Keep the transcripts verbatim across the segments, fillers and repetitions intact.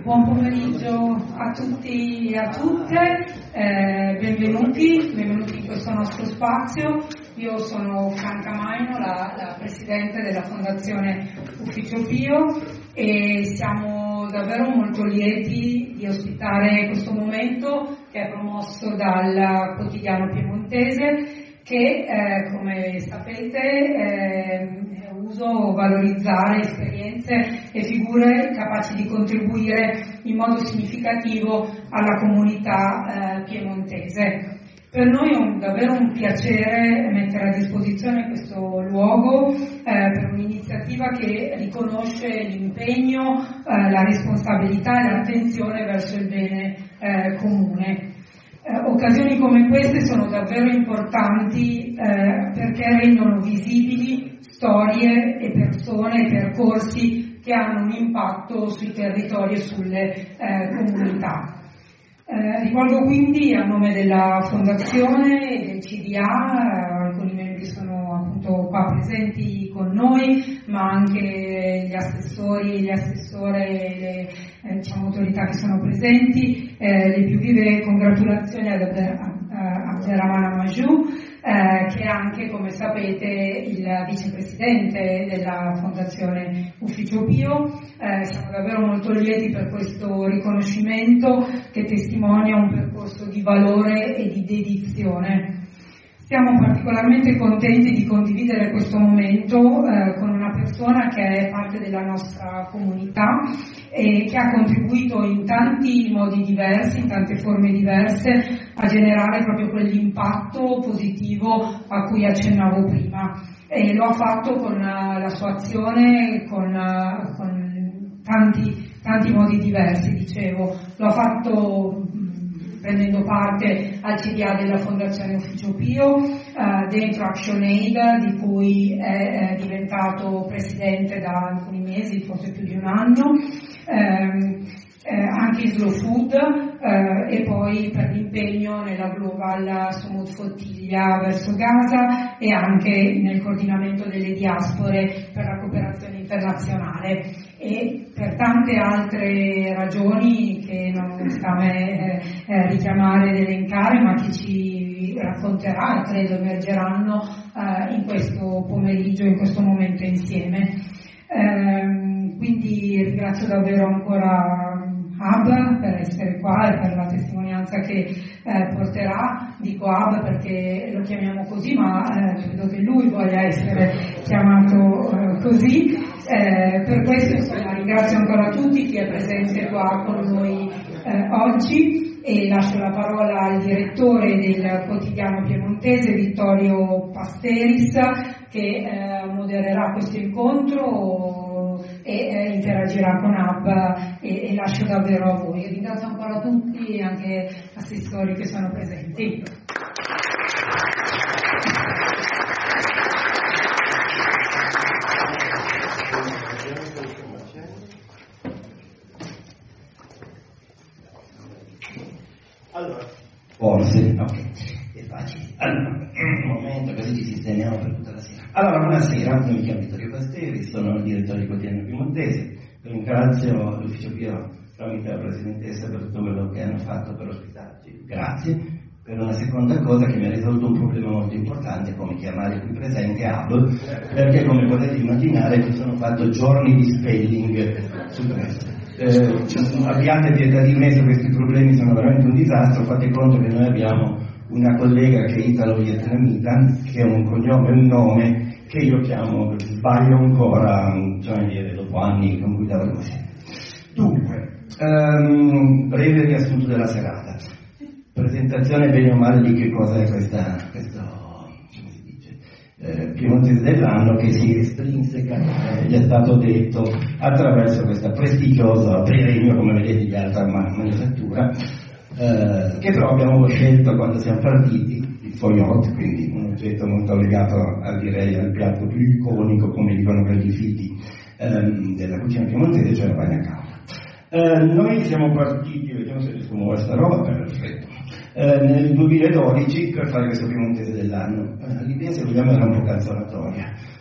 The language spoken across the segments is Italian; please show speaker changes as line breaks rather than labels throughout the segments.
Buon pomeriggio a tutti e a tutte, eh, benvenuti, benvenuti in questo nostro spazio. Io sono Franca Maino, la, la Presidente della Fondazione Ufficio Pio, e siamo davvero molto lieti di ospitare questo momento che è promosso dal quotidiano piemontese che, eh, come sapete, eh, uso valorizzare esperienze e figure capaci di contribuire in modo significativo alla comunità eh, piemontese. Per noi è un, davvero un piacere mettere a disposizione questo luogo eh, per un'iniziativa che riconosce l'impegno, eh, la responsabilità e l'attenzione verso il bene eh, comune. Eh, occasioni come queste sono davvero importanti eh, perché rendono visibili storie e persone e percorsi che hanno un impatto sui territori e sulle eh, comunità. Eh, rivolgo quindi a nome della Fondazione e del C D A, eh, alcuni membri sono appunto qua presenti con noi, ma anche gli assessori, gli assessore e le eh, diciamo, autorità che sono presenti, eh, le più vive congratulazioni ad Abderrahmane Majou, eh, che è anche, come sapete, il vicepresidente della Fondazione Ufficio Pio. Eh, siamo davvero molto lieti per questo riconoscimento che testimonia un percorso di valore e di dedizione. Siamo particolarmente contenti di condividere questo momento eh, con una persona che è parte della nostra comunità e che ha contribuito in tanti modi diversi, in tante forme diverse, a generare proprio quell'impatto positivo a cui accennavo prima. E lo ha fatto con la sua azione, con, con tanti, tanti modi diversi, dicevo. Lo ha fatto prendendo parte al C D A della Fondazione Ufficio Pio, eh, dentro ActionAid, di cui è, è diventato presidente da alcuni mesi, forse più di un anno, ehm, eh, anche in Slow Food, eh, e poi per l'impegno nella Global Sumut Flottiglia verso Gaza e anche nel coordinamento delle diaspore per la cooperazione internazionale, e per tante altre ragioni che non sta a me eh, richiamare ed elencare, ma che ci racconterà e credo emergeranno eh, in questo pomeriggio, in questo momento insieme. Eh, quindi ringrazio davvero ancora Hub per essere qua e per la testimonianza che eh, porterà. Dico Hub perché lo chiamiamo così, ma eh, credo che lui voglia essere chiamato eh, così. Eh, per questo insomma, ringrazio ancora tutti chi è presente qua con noi eh, oggi, e lascio la parola al direttore del quotidiano piemontese, Vittorio Pasteris, che eh, modererà questo incontro e eh, interagirà con Hub, e, e lascio davvero a voi. Ringrazio ancora tutti e anche assessori che sono presenti.
Allora, forse, ok, è facile. Allora, un momento così ci sistemiamo per tutta la sera. Allora, buonasera, mi chiamo Vittorio Pasteri, sono il direttore del quotidiano piemontese. Ringrazio l'Ufficio Pio tramite la Presidentessa per tutto quello che hanno fatto per ospitarci. Grazie. Per una seconda cosa che mi ha risolto un problema molto importante, come chiamare qui presente Hub, perché come potete immaginare mi sono fatto giorni di spelling su questo. Eh, abbiate pietà di me se questi problemi sono veramente un disastro. Fate conto che noi abbiamo una collega che è italo-vietnamita, che è un cognome e un nome che io chiamo, sbaglio ancora, cioè dire, dopo anni con cui lavoro così. Dunque, um, breve riassunto della serata. Presentazione bene o male di che cosa è questa, questo, come si dice, eh, Piemontese dell'anno, che si estrinseca, eh, gli è stato detto, attraverso questa prestigiosa premio, come vedete, di alta manifattura, eh, che però abbiamo scelto quando siamo partiti, il fogliotto, quindi un oggetto molto legato a, direi, al piatto più iconico, come dicono quelli fighi, ehm, della cucina piemontese, cioè la bagna cauda. Eh, noi siamo partiti, vediamo se riesco a muovere sta roba, perfetto, eh, nel duemiladodici per fare questo Piemontese dell'anno. Eh, l'idea, se vogliamo, era un po' canzonatoria.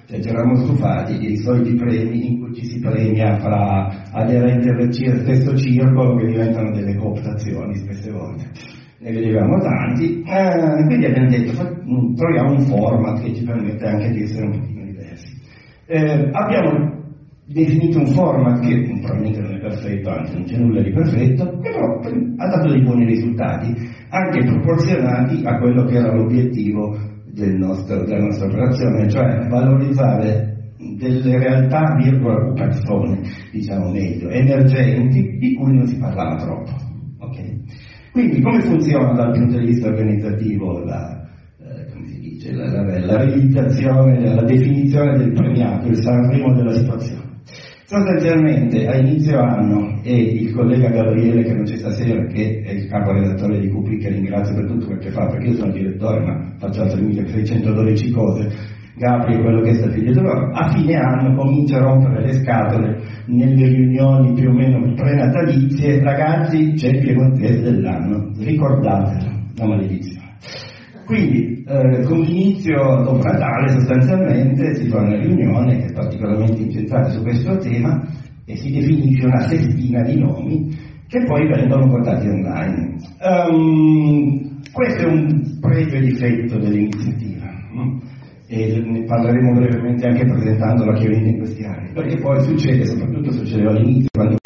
Cioè, ci eravamo stufati dei soliti premi in cui ci si premia fra aderenti al stesso circolo che diventano delle cooptazioni spesse volte. Ne vedevamo tanti, eh, quindi abbiamo detto troviamo un format che ci permette anche di essere un pochino diversi. Eh, abbiamo definito un format che probabilmente non è perfetto, anzi non c'è nulla di perfetto, però ha dato dei buoni risultati, anche proporzionati a quello che era l'obiettivo del nostro, della nostra operazione, cioè valorizzare delle realtà virgola persone, diciamo meglio, emergenti, di cui non si parlava troppo. Okay? Quindi come funziona dal punto di vista organizzativo la, eh, come si dice, la, la, la realizzazione, la definizione del premiato, il Sanremo della situazione? Sostanzialmente a inizio anno, e il collega Gabriele che non c'è stasera, che è il capo redattore di Q P, che ringrazio per tutto quel che fa, perché io sono direttore ma faccio altre milleseicentododici cose, Gabri è quello che sta dietro, a fine anno comincia a rompere le scatole nelle riunioni più o meno prenatalizie: ragazzi, c'è il piemontese dell'anno, ricordatelo, la maledizione. Quindi eh, con l'inizio dopo Natale sostanzialmente si fa una riunione che è particolarmente incentrata su questo tema e si definisce una sestina di nomi che poi vengono votati online. Um, questo è un pregio e difetto dell'iniziativa, no? E ne parleremo brevemente anche presentando la chiarina in questi anni, perché poi succede, soprattutto succedeva all'inizio, quando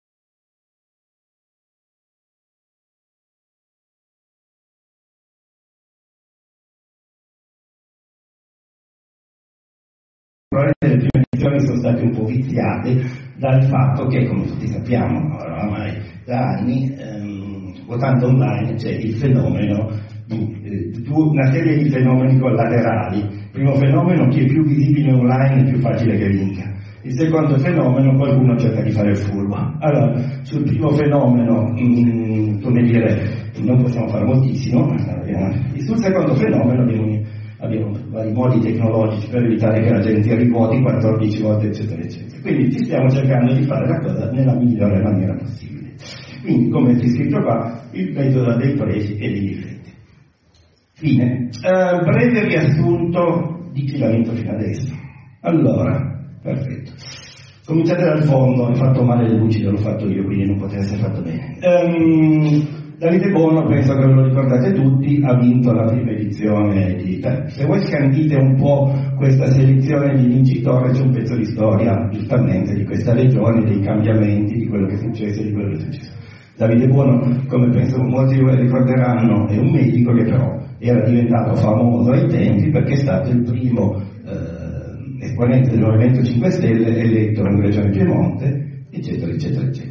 le prime edizioni sono state un po' viziate dal fatto che, come tutti sappiamo oramai da anni, ehm, votando online c'è il fenomeno di eh, una serie di fenomeni collaterali. Il primo fenomeno: chi è più visibile online è più facile che vinca. Il secondo fenomeno: qualcuno cerca di fare il furbo. Allora, sul primo fenomeno, mh, come dire, non possiamo fare moltissimo. Sul secondo fenomeno abbiamo abbiamo vari modi tecnologici per evitare che la gente rivoti quattordici volte, eccetera, eccetera. Quindi ci stiamo cercando di fare la cosa nella migliore maniera possibile. Quindi, come è scritto qua, il metodo dei presi e dei difetti. Fine. Uh, breve riassunto di chi l'ha vinto fino adesso. Allora, perfetto. Cominciate dal fondo, ho fatto male le luci, l'ho fatto io, quindi non poteva essere fatto bene. Um, Davide Bono, penso che ve lo ricordate tutti, ha vinto la prima edizione di... Se voi scandite un po' questa selezione di vincitore, c'è un pezzo di storia, giustamente, di questa regione, dei cambiamenti, di quello che è successo e di quello che è successo. Davide Bono, come penso molti di voi ricorderanno, è un medico che però era diventato famoso ai tempi perché è stato il primo eh, esponente del Movimento cinque Stelle eletto in Regione Piemonte, eccetera, eccetera, eccetera.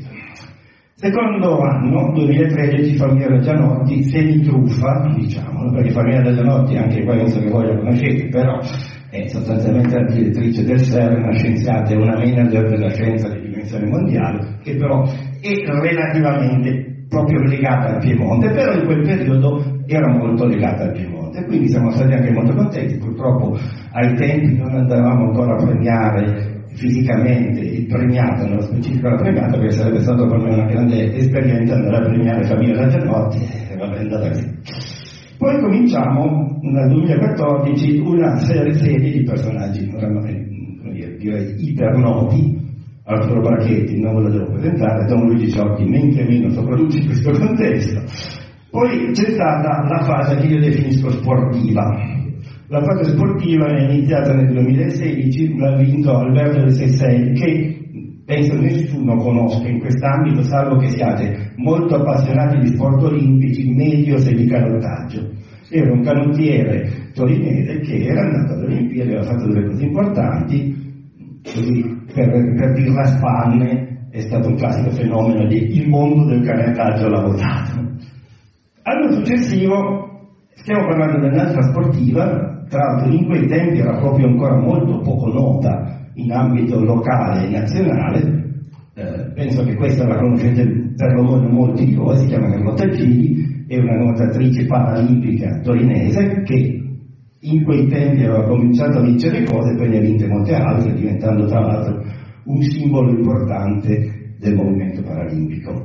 Secondo anno, duemilatredici, Famiglia Gianotti, semitruffa, diciamo, perché Famiglia Gianotti, anche qua penso che voi la conoscete, però è sostanzialmente la direttrice del S E R, una scienziata e una manager della scienza di dimensione mondiale, che però è relativamente proprio legata al Piemonte, però in quel periodo era molto legata al Piemonte, quindi siamo stati anche molto contenti. Purtroppo ai tempi non andavamo ancora a premiare fisicamente il premiato, nello specifico la premiata, perché sarebbe stato per me una grande esperienza andare a premiare Famiglia Gianotti, e va bene andata così. Poi cominciamo nel duemilaquattordici una serie, serie di personaggi, come dire, direi ipernoti. Arturo Brachetti, non ve lo devo presentare, Don Luigi Ciotti, men che meno, soprattutto in questo contesto. Poi c'è stata la fase che io definisco sportiva. La fase sportiva è iniziata nel duemilasedici, l'ha vinto Alberto del Sessei, che penso nessuno conosca in quest'ambito, salvo che siate molto appassionati di sport olimpici, medios e di canottaggio. Era un canottiere torinese che era andato alle Olimpiadi, aveva fatto delle cose importanti, così per, per dirla spanne è stato un classico fenomeno di il mondo del canottaggio l'ha votato. L'anno successivo stiamo parlando dell'altra sportiva. Tra l'altro in quei tempi era proprio ancora molto poco nota in ambito locale e nazionale, eh, penso che questa la conoscete perlomeno molti di voi, si chiama Carlotta Gili, è una nuotatrice paralimpica torinese che in quei tempi aveva cominciato a vincere cose, poi ne ha vinte molte altre, diventando tra l'altro un simbolo importante del movimento paralimpico.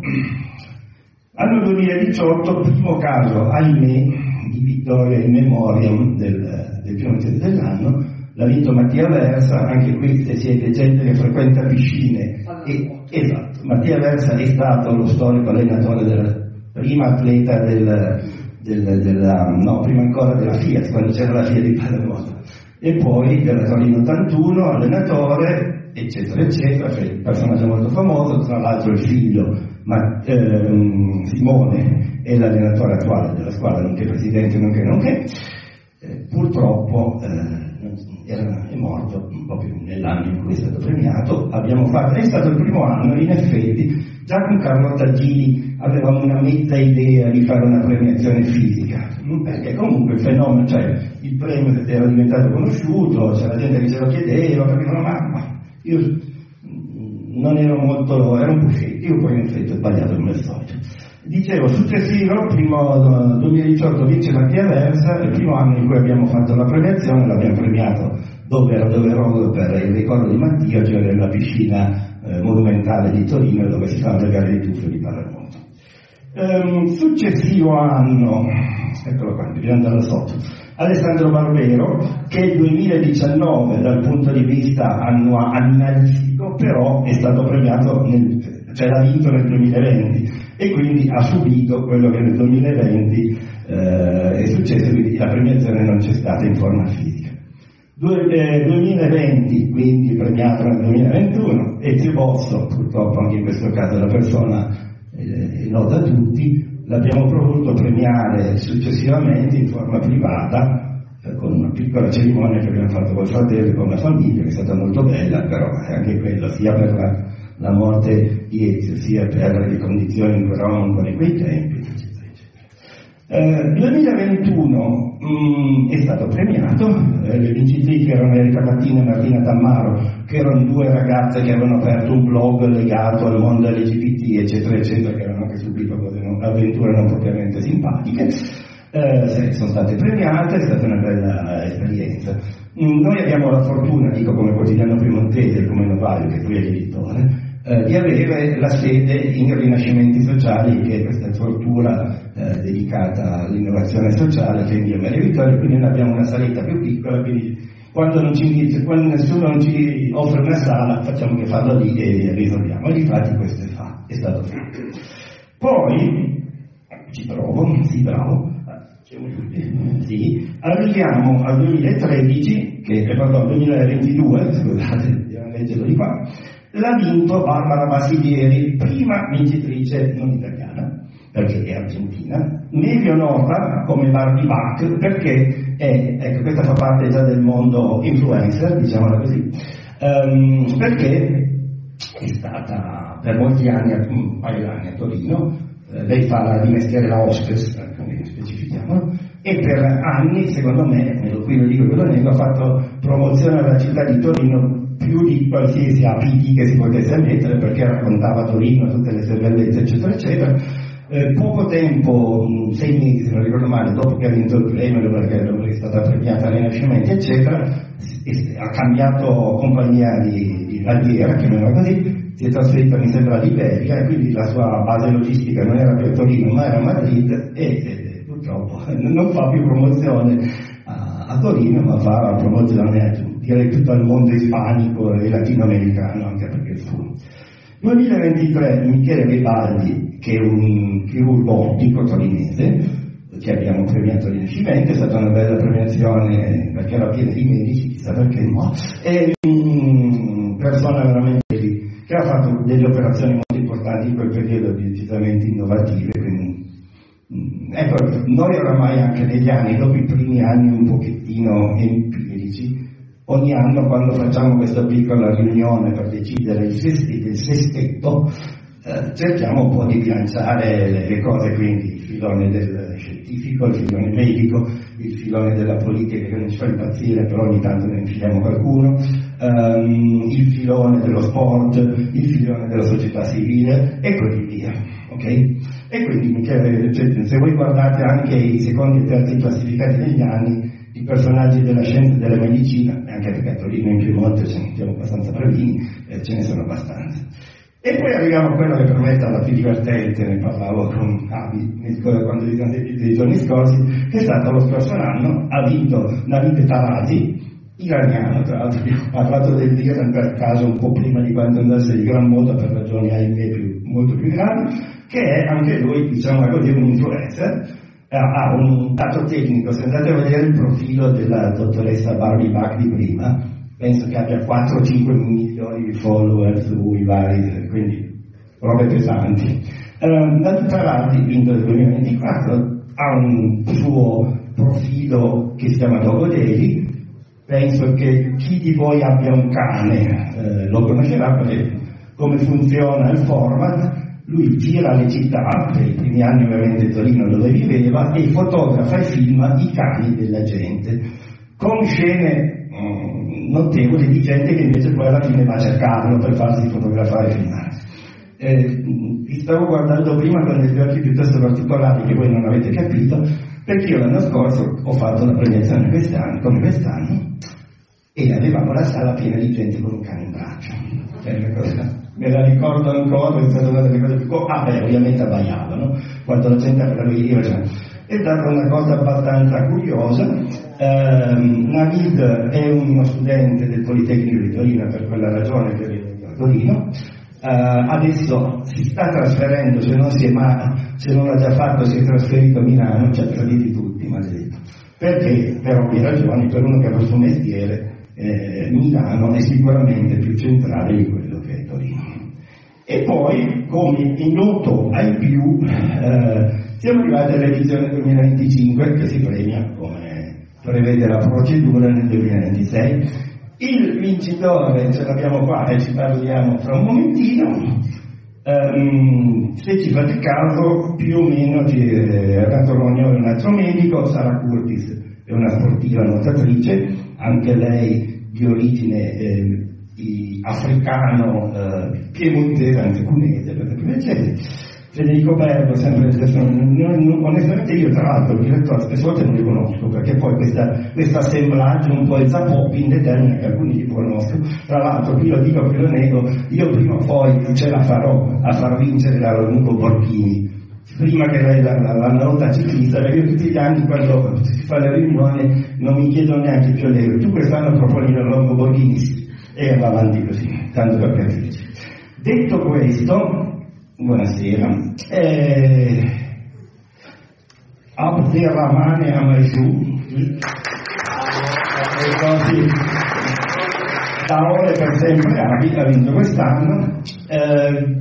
Anno duemiladiciotto, primo caso, ahimè, di vittoria in memoriam del, del piemontese dell'anno, l'ha vinto Mattia Versa. Anche qui, se siete gente che frequenta piscine, e, esatto, Mattia Versa è stato lo storico allenatore della prima atleta del, del, della, no, prima ancora della Fiat, quando c'era la Fiat di Palermo, e poi della Torino ottantuno, allenatore, eccetera eccetera, cioè un personaggio molto famoso. Tra l'altro il figlio, ma, ehm, Simone, è l'allenatore attuale della squadra, nonché presidente, nonché nonché. Eh, purtroppo eh, era, è morto proprio nell'anno in cui è stato premiato. Abbiamo fatto, è stato il primo anno, in effetti, già con Carlotta Gili avevamo una mezza idea di fare una premiazione fisica, perché comunque il fenomeno, cioè il premio era diventato conosciuto, c'era gente che ce lo chiedeva, capivano, ma, ma io non ero molto, ero un po' scettico, poi in effetti ho sbagliato come al solito. Dicevo, successivo, primo duemiladiciotto vince Mattia Versa, il primo anno in cui abbiamo fatto la premiazione, l'abbiamo premiato dove era doveroso per il ricordo di Mattia, cioè nella piscina eh, monumentale di Torino, dove si fanno le gare di tuffo di Palermo. Ehm, successivo anno, eccolo qua, bisogna andare da sotto, Alessandro Barbero, che il duemiladiciannove dal punto di vista annua- annalistico, però è stato premiato, nel, cioè l'ha vinto nel duemilaventi, e quindi ha subito quello che nel duemilaventi eh, è successo, quindi la premiazione non c'è stata in forma fisica. Due, eh, duemilaventi, quindi premiato nel duemilaventuno, Ezio Bosso, purtroppo anche in questo caso la persona eh, è nota a tutti, l'abbiamo voluto premiare successivamente in forma privata, eh, con una piccola cerimonia che abbiamo fatto col fratello e con la famiglia, che è stata molto bella, però anche quella sia per la la morte di Ezio, sia per le condizioni in cui eravamo ancora in quei tempi, eccetera, eccetera. Eh, duemilaventuno mh, è stato premiato, eh, le vincitrici erano Erika Mattina e Martina Tammaro, che erano due ragazze che avevano aperto un blog legato al mondo L G B T, eccetera, eccetera, che avevano anche subito cose non, avventure non propriamente simpatiche. Eh, sono state premiate, è stata una bella esperienza. Noi abbiamo la fortuna, dico come quotidiano piemontese, come Novaio, che poi è l'editore, eh, di avere la sede in Rinascimenti Sociali, che è questa struttura eh, dedicata all'innovazione sociale che è in via Maria Vittoria, quindi noi abbiamo una saletta più piccola, quindi quando, non ci, quando nessuno non ci offre una sala facciamo che farlo lì e risolviamo. E infatti questo è, fa, è stato fatto. Poi, ci provo, sì bravo, sì, arriviamo al duemilatredici, che è pardon, duemilaventidue, scusate, devo leggerlo di qua, l'ha vinto Barbara Bassiglieri, prima vincitrice non italiana, perché è argentina, meglio nota come Barbie Bach, perché è, ecco, questa fa parte già del mondo influencer, diciamola così, um, perché è stata per molti anni, un paio d'anni a Torino, eh, lei fa la, di mestiere la hostess, come specifichiamo, e per anni, secondo me, qui lo dico, quello nego, ha fatto promozione alla città di Torino più di qualsiasi A P T che si potesse mettere, perché raccontava Torino, tutte le sue bellezze, eccetera, eccetera. Eh, poco tempo, sei mesi, se non ricordo male, dopo che ha vinto il premio, perché è stata premiata nei Rinascimenti, eccetera, ha cambiato compagnia di, di bandiera, chiamiamola così, si è trasferita, mi sembra, a Liberia, e quindi la sua base logistica non era più a Torino, ma era a Madrid, e, e purtroppo non fa più promozione a, a Torino, ma fa promozione a, direi, tutto il mondo ispanico e latinoamericano, anche perché il fu. duemilaventitré, Michele Vivaldi, che è un chirurgo ottico torinese, che abbiamo premiato di Rinascimento, è stata una bella premiazione perché era piena di medici, chissà perché no, è una persona veramente che ha fatto delle operazioni molto importanti in quel periodo, decisamente innovative, quindi ecco, noi oramai anche negli anni, dopo i primi anni un pochettino empirici, ogni anno quando facciamo questa piccola riunione per decidere il sestetto, eh, cerchiamo un po' di bilanciare le, le cose, quindi il filone del scientifico, il filone medico, il filone della politica che non ci fa impazzire, però ogni tanto ne infiliamo qualcuno, um, il filone dello sport, il filone della società civile e così via, ok? E quindi cioè, se voi guardate anche i secondi e terzi classificati negli anni, i personaggi della scienza e della medicina, anche perché a Torino in Piemonte siamo abbastanza bravini, eh, ce ne sono abbastanza. E poi arriviamo a quello che per me è stata più divertente, ne parlavo con Avi quando vi dei giorni scorsi, che è stato lo scorso anno, ha vinto Davide Tarasi, iraniano, tra l'altro ho parlato dell'Iran per caso un po' prima di quando andasse di gran moda per ragioni ahimè più, molto più grandi, che è anche lui, diciamo così, un influencer, ha un dato tecnico. Se andate a vedere il profilo della dottoressa Barbie Bach di prima, penso che abbia quattro cinque milioni di follower sui vari, quindi robe pesanti. Uh, da tutta l'altra, vinto del duemilaventiquattro, ha un suo profilo che si chiama Dogo Daily. Penso che chi di voi abbia un cane eh, lo conoscerà, perché come funziona il format, lui gira le città, per i primi anni ovviamente Torino dove viveva, e fotografa e filma i cani della gente, con scene mh, notevoli di gente che invece poi alla fine va a cercarlo per farsi fotografare e filmare. Eh, vi stavo guardando prima con degli occhi piuttosto particolari che voi non avete capito, perché io l'anno scorso ho fatto la premiazione quest'anno, come quest'anno, e avevamo la sala piena di gente con un cane in braccio. Cioè, cosa, me la ricordo ancora, è stata una delle cose più... Ah beh, ovviamente abbaiavano, quando la gente arriva, cioè, è stata una cosa abbastanza curiosa. Um, Navid è uno studente del Politecnico di Torino, per quella ragione che viene a Torino. Uh, adesso si sta trasferendo, se non si è mai, se non l'ha già fatto, si è trasferito a Milano, ci ha traditi tutti, maledetto. Perché? Per ovvie ragioni, per uno che ha il suo mestiere, eh, Milano è sicuramente più centrale di quello che è Torino. E poi, come è noto ai più, eh, siamo arrivati all'edizione duemilaventicinque, che si premia, come prevede la procedura, nel duemilaventisei. Il vincitore ce l'abbiamo qua e ci parliamo fra un momentino. Um, se ci fate caso, più o meno Renato Rognoni è un altro medico, Sara Curtis è una sportiva nuotatrice, anche lei di origine eh, africano, eh, piemontese, anzi cunese, per esempio. Federico Bergo, sempre onestamente io tra l'altro il direttore spesse volte non li conosco, perché poi questa, questo assemblaggio un po' il zapopping determina che alcuni li conosco. Tra l'altro qui lo dico che lo nego, io prima o poi ce la farò a far vincere la Longo Borghini, prima che lei la, la, la nota ciclista, perché io tutti gli anni quando si fa le riunioni non mi chiedono neanche più l'euro. Tu quest'anno proponi la Longo Borghini? Sì. E va avanti così, tanto per capirci. Detto questo, buonasera. Eh, Abderrahmane Amajou, da ore per sempre Abi, ha vinto quest'anno. Eh,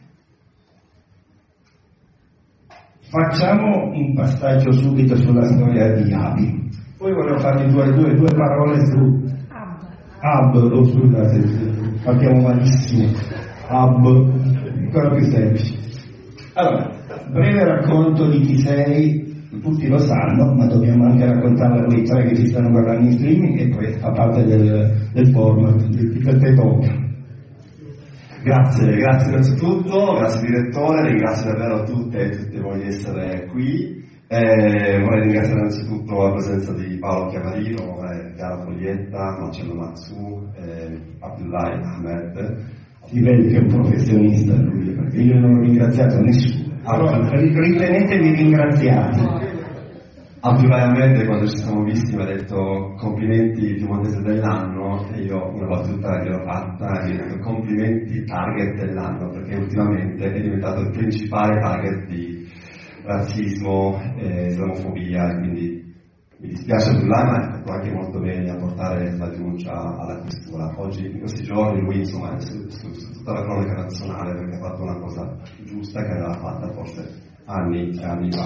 facciamo un passaggio subito sulla storia di Abi. Poi volevo farvi due, due, due parole su Ab, oh, scusate, partiamo malissimo. Ab, ancora più semplice. Allora, breve racconto di chi sei, tutti lo sanno, ma dobbiamo anche raccontarlo a quei tre che ci stanno guardando in streaming, e poi fa parte del, del format, di queste top.
Grazie, grazie innanzitutto, grazie direttore, ringrazio davvero tutte e tutti voi di essere qui. Eh, vorrei ringraziare innanzitutto la presenza di Paolo Chiamarino, eh, Chiara Foglietta, Marcello Mazzu, eh, Abdullahi Ahmed.
Si vede che è un professionista lui, perché io non ho ringraziato nessuno. Allora, ritenetevi ringraziati.
Abdullahi Ahmed, quando ci siamo visti, mi ha detto complimenti piemontese dell'anno, e io una battuta che l'ho fatta, gli ho detto complimenti target dell'anno, perché ultimamente è diventato il principale target di razzismo e islamofobia, e quindi mi dispiace Abdullahi, ma è fatto anche molto bene a portare la denuncia alla questura. Oggi, in questi giorni, lui insomma è su, su, su tutta la cronaca nazionale, perché ha fatto una cosa giusta che aveva fatta forse anni e anni fa.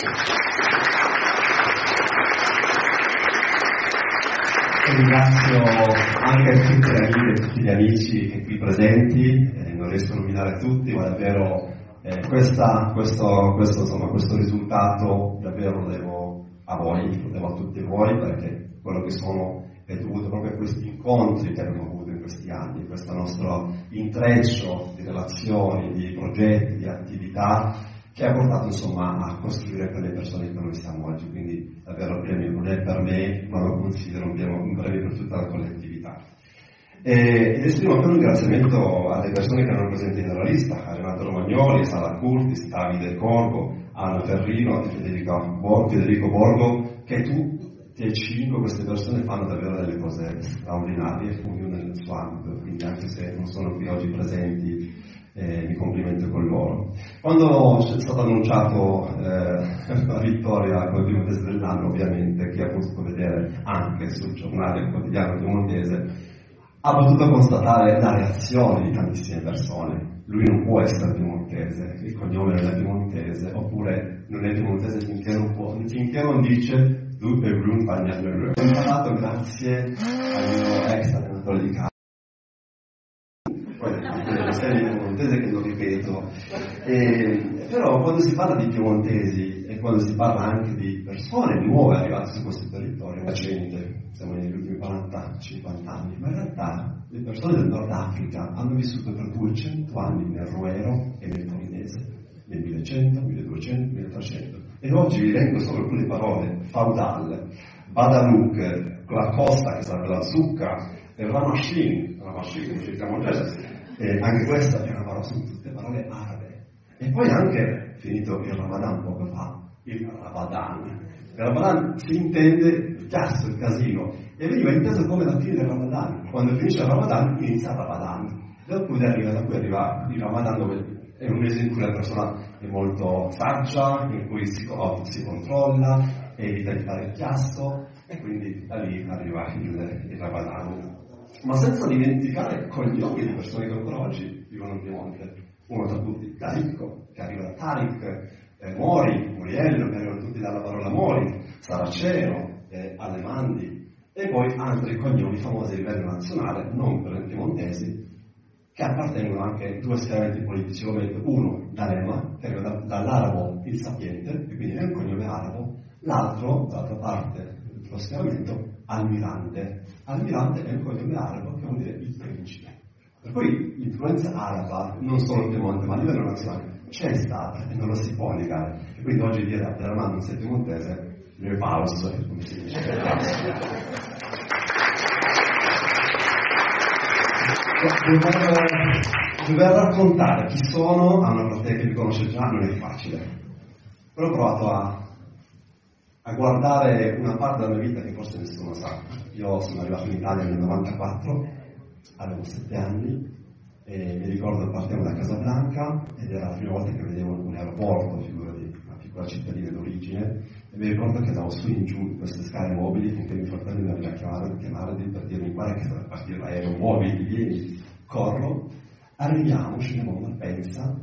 Ringrazio anche tutte le amiche e tutti gli amici che qui presenti, eh, non riesco a nominare tutti, ma davvero eh, questa, questo, questo, insomma, questo risultato davvero lo devo a voi, lo devo a tutti voi, perché quello che sono è dovuto proprio a questi incontri che abbiamo avuto in questi anni, questo nostro intreccio di relazioni, di progetti, di attività, che ha portato insomma a costruire quelle persone che noi siamo oggi. Quindi davvero il premio non è per me, ma lo considero un premio, un premio per tutta la collettività. E, ed esprimo anche un ringraziamento alle persone che erano presenti nella lista, a Renato Romagnoli, Sara Curtis, Davide Corgo, Anna Ferrino e Federico Borgo, Federico Borgo, che tu T cinque queste persone fanno davvero delle cose straordinarie, ognuno nel suo ambito, quindi anche se non sono qui oggi presenti, eh, mi complimento con loro. Quando è stato annunciato eh, la vittoria come piemontese dell'anno, ovviamente chi ha potuto vedere anche sul giornale quotidiano piemontese ha potuto constatare la reazione di tantissime persone. Lui non può essere piemontese, il cognome non è piemontese, oppure non è piemontese finché non può, finché non dice lui per lui un pagnale. Ho imparato grazie al mio ex allenatore di calcio. Poi le serie piemontese che lo ripeto. E, però quando si parla di piemontesi e quando si parla anche di persone nuove arrivate su questo territorio, recente, siamo negli ultimi quaranta cinquanta anni, ma in realtà le persone del Nord Africa hanno vissuto per duecento anni nel Roero e nel Torinese, nel millecento, milleduecento, milletrecento. E oggi vi leggo solo alcune parole: Faudal, Badanouk, la costa che sarebbe la zucca, e Ramashin, Ramashin come ci chiamiamo adesso, e anche questa è una parola, sono tutte parole arabe. E poi anche, finito il Ramadan poco fa, il Ramadan. Il Ramadan si intende il chiasso, il casino, e veniva inteso come la fine del Ramadan. Quando finisce il Ramadan inizia il Ramadan. Da cui arriva, da cui arriva il Ramadan, dove è un mese in cui la persona è molto saggia, in cui si, si controlla, evita di fare il chiasso, e quindi da lì arriva il, il Ramadan. Ma senza dimenticare cognomi di persone che ancora oggi vivono in Piemonte. Uno tra tutti, Tarico, che arriva da Tariq, eh, Mori, Muriello, che arrivano tutti dalla parola Mori, Saraceno, eh, Alemandi, e poi altri cognomi famosi a livello nazionale, non per i piemontesi, che appartengono anche a due schieramenti politici, ovvero uno D'Alema, che arriva da, dall'arabo il sapiente, e quindi è un cognome arabo, l'altro, dall'altra parte dello schieramento, Almirante. Almirante è un cognome arabo che vuol dire il principe. Per cui l'influenza araba, non solo in Piemonte, ma a livello nazionale, c'è stata e non lo si può negare. E quindi oggi dire a Abderrahmane non sei piemontese, le pause, come si dice. Dover, dover raccontare chi sono a una platea che mi conosce già non è facile. Però ho provato a, a guardare una parte della mia vita che forse nessuno sa. Io sono arrivato in Italia nel novantaquattro, avevo sette anni, e mi ricordo che partiamo da Casablanca ed era la prima volta che vedevo un aeroporto, figurati, una piccola cittadina d'origine, e mi ricordo che andavo su in giù in queste scale mobili finché mio fratello mi aveva chiamato, chiamare per dirmi guarda che sta per partire l'aereo, muoviti, vieni, corro, arriviamo, scendiamo a Malpensa,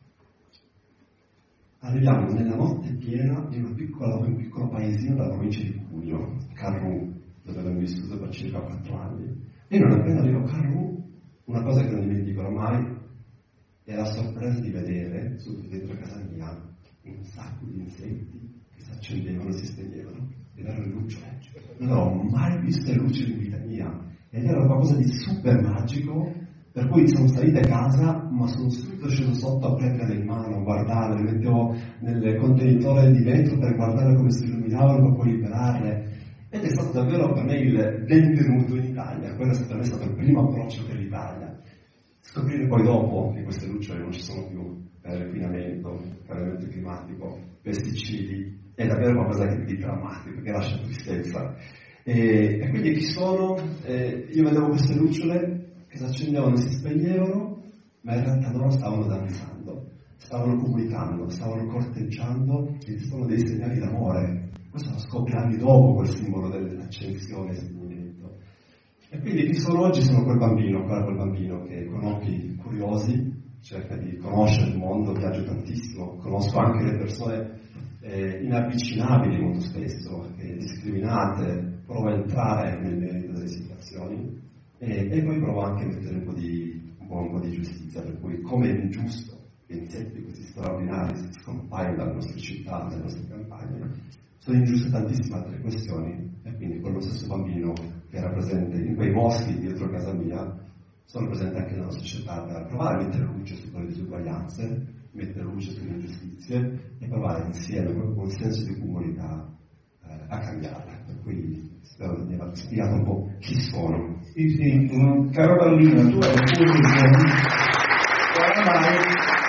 arriviamo nella notte piena in una piccola, un piccolo paesino della provincia di Cugno, Carrù, dove avevo vissuto per circa quattro anni. E non appena arrivo a Carrù, una cosa che non dimenticherò mai è la sorpresa di vedere sul vetro a casa mia un sacco di insetti che si accendevano e si spegnevano, ed erano le lucciole. Non avevo mai visto le luci in vita mia, ed era qualcosa di super magico, per cui sono salito a casa, ma sono subito sceso sotto a prendere in mano, a guardare, le mettevo nel contenitore di vetro per guardare come si illuminavano, per poi liberarle. Ed è stato davvero per me il benvenuto in Italia, quello per me è stato il primo approccio per l'Italia. Scoprire poi dopo che queste lucciole non ci sono più per l'inquinamento, cambiamento climatico, pesticidi, è davvero qualcosa di drammatico, che lascia tristezza. E, e quindi chi sono? Eh, io vedevo queste lucciole che si accendevano e si spegnevano, ma in realtà loro stavano danzando, stavano comunicando, stavano corteggiando e sono dei segnali d'amore. Questo lo scopri anni dopo, quel simbolo dell'accensione e spegnimento. E quindi chi sono oggi? Sono quel bambino, ancora quel bambino che con occhi curiosi cerca di conoscere il mondo, viaggio tantissimo, conosco anche le persone eh, inavvicinabili molto spesso, eh, discriminate, provo a entrare nel merito delle situazioni e, e poi provo anche a mettere un po' di, un po', un po' di giustizia, per cui come è ingiusto che insetti così straordinari si scompaiono dalle nostre città, dalle nostre campagne, sono ingiuste tantissime altre questioni, e quindi quello stesso bambino che era presente in quei boschi dietro casa mia sono presenti anche nella società per provare a mettere luce su quelle disuguaglianze, mettere luce sulle ingiustizie e provare insieme con un senso di comunità eh, a cambiarle. Per cui spero di aver spiegato un po' chi sono.
Sì, sì, un caro bambino, tu hai pure oramai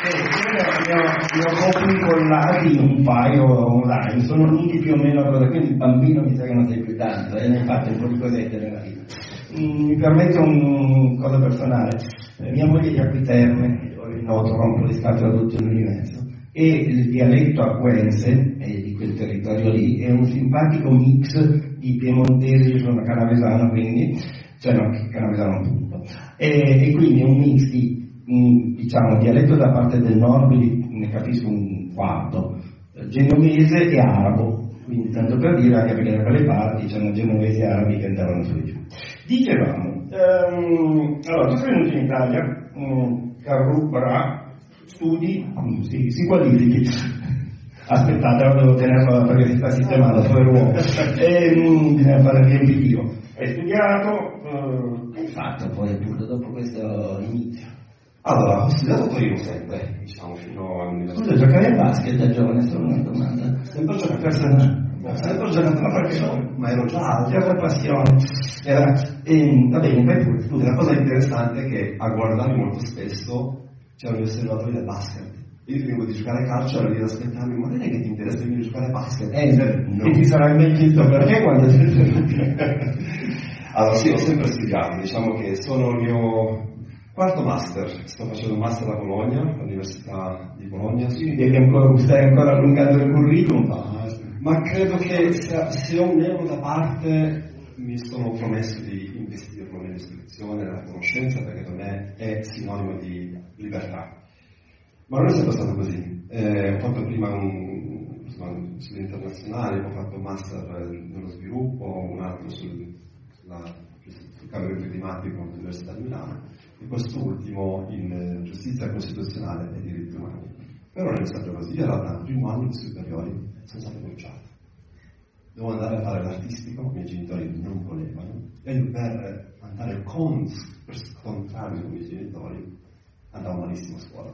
ne ho pochi incollati un paio online, sono lunghi più o meno a cosa, quindi il bambino mi sa che non sei più tanto, e ne hai fatto un po' di cosette nella vita. Mm, mi permetto una cosa personale, eh, mia moglie è di Acquiterme, il noto rompo di scatole da tutto l'universo, e il dialetto acquense, eh, di quel territorio lì, è un simpatico mix di piemontese, io sono canavesano, quindi, cioè no, canavesano appunto, e, e quindi è un mix di diciamo dialetto da parte del nord, quindi ne capisco un quarto, genovese e arabo, quindi tanto per dire, anche perché da quelle parti c'erano genovesi e arabi che andavano su e giù. Dicevamo, ehm, allora tu sei venuto in Italia, um, Carrubra, studi, um, si, si qualifichi. Aspettate, ora devo tenerlo perché si sta sistemando sul ruolo e um, bisogna fare il riempitivo. Hai studiato, uh, hai fatto poi appunto dopo questo inizio?
Allora, ho studiato a Torino sempre, diciamo, fino all'università.
Scusa, giocavi a basket da giovane, solo una domanda.
Sempre giocato personale. Sempre giocato a passione, ma ero già,
già con passione. Era, e, va bene, vai pure.
Scusa, la cosa interessante è che a guardarmi molto spesso c'erano gli osservatori del basket. Io finivo di giocare a calcio e ero lì ad aspettarmi, ma non è che ti interessa di giocare a basket?
Eh, no. E ti sarai mai chiesto perché quando sei
Allora sì, ho sempre studiato, diciamo che sono il mio quarto master, sto facendo un master a Bologna, all'Università di Bologna.
Sì, devi ancora, stai ancora allungando il curriculum.
Ah, ma credo che se, se ho un euro da parte mi sono promesso di investirlo nell'istruzione, nella conoscenza, perché per me è sinonimo di libertà. Ma non è sempre stato così. Eh, ho fatto prima un, insomma, un studio internazionale, ho fatto un master nello sviluppo, un altro sul, sulla, sul cambiamento climatico all'Università di Milano, e questo ultimo in giustizia costituzionale e diritti umani. Però non è stato così, era dal primo anno di superiori, sono stato bocciato. Dovevo andare a fare l'artistico, i miei genitori non volevano, e io per andare con, per scontrarmi con i miei genitori, andavo malissimo a scuola.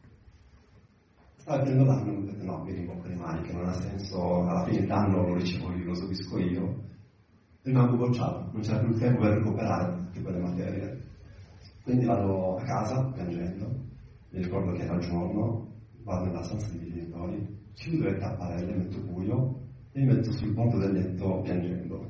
Stavo prendendo l'anno e ho detto no, mi rimbocco le maniche, non ha senso, alla fine d'anno lo ricevo io, lo subisco io, rimango bocciato, non c'era più il tempo per recuperare tutte quelle materie. Quindi vado a casa piangendo, mi ricordo che era il giorno, vado nella stanza dei miei genitori, chiudo le tapparelle, metto buio e mi metto sul bordo del letto piangendo,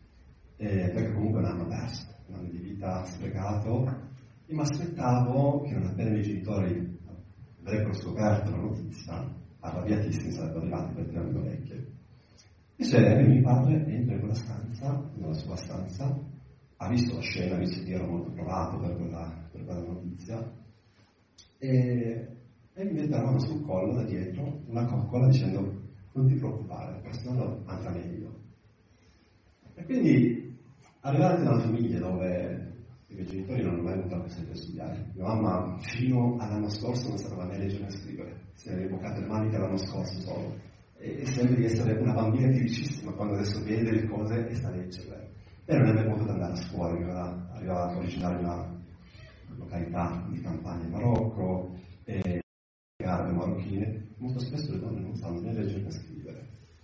e perché comunque non hanno perso, un anno di vita sprecato, e mi aspettavo che non appena i miei genitori avrebbero scoperto la notizia, arrabbiatissimi sarebbero arrivati per tirarmi le orecchie. Invece mio padre entra in quella stanza, nella sua stanza, ha visto la scena, visto che ero molto provato per quella, per quella notizia, e, e mi mette la mano sul collo da dietro, una coccola, dicendo non ti preoccupare, questo anno andrà meglio. E quindi arrivati da una famiglia dove i miei genitori non hanno mai avuto la possibilità di studiare, mia mamma fino all'anno scorso non sapeva né leggere né scrivere, si era riboccate le maniche l'anno scorso solo, e, e sembra di essere una bambina felicissima quando adesso vede le cose e sta leggere. E non è mai potuto andare a scuola, arrivava, arrivava a originare una località di campagna in Marocco, e aree marocchine, molto spesso le donne non sanno né leggere né scrivere.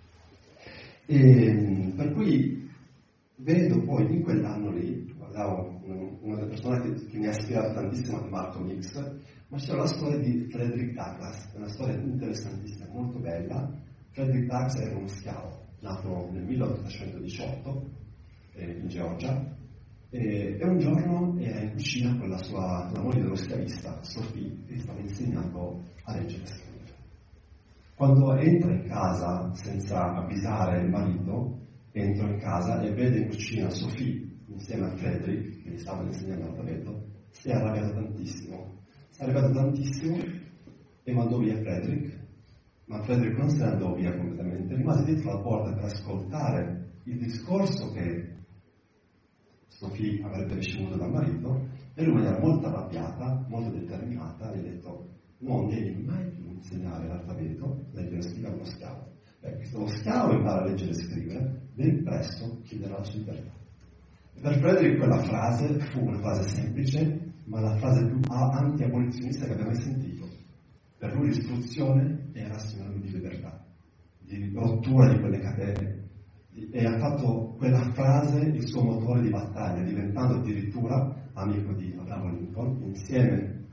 E, per cui vedo poi in quell'anno lì, guardavo una delle persone che, che mi ha ispirato tantissimo di Malcolm X, ma c'era la storia di Frederick Douglass, una storia interessantissima, molto bella. Frederick Douglass era uno schiavo, nato nel milleottocentodiciotto eh, in Georgia, e, e un giorno era in cucina con la sua, la moglie dello schiavista, Sophie, che stava insegnando a leggere e scrivere. Quando entra in casa senza avvisare il marito, entra in casa e vede in cucina Sophie insieme a Frederick, che gli stava insegnando l'alfabeto, si è arrabbiato tantissimo. Si è arrabbiato tantissimo e mandò via Frederick, ma Frederick non se ne andò via completamente, rimase dietro la porta per ascoltare il discorso che Sophie avrebbe ricevuto dal marito, e lui in maniera molto arrabbiata, molto determinata, gli ha detto non devi mai più insegnare l'alfabeto, leggere e scrivere a uno schiavo. Perché se lo schiavo impara a leggere e scrivere, ben presto chiederà la sua libertà. Per Frederick quella frase fu una frase semplice, ma la frase più anti-abolizionista che abbia mai sentito. Per lui l'istruzione era sinonimo di libertà, di rottura di quelle catene, e ha fatto quella frase il suo motore di battaglia, diventando addirittura amico di Abraham Lincoln, insieme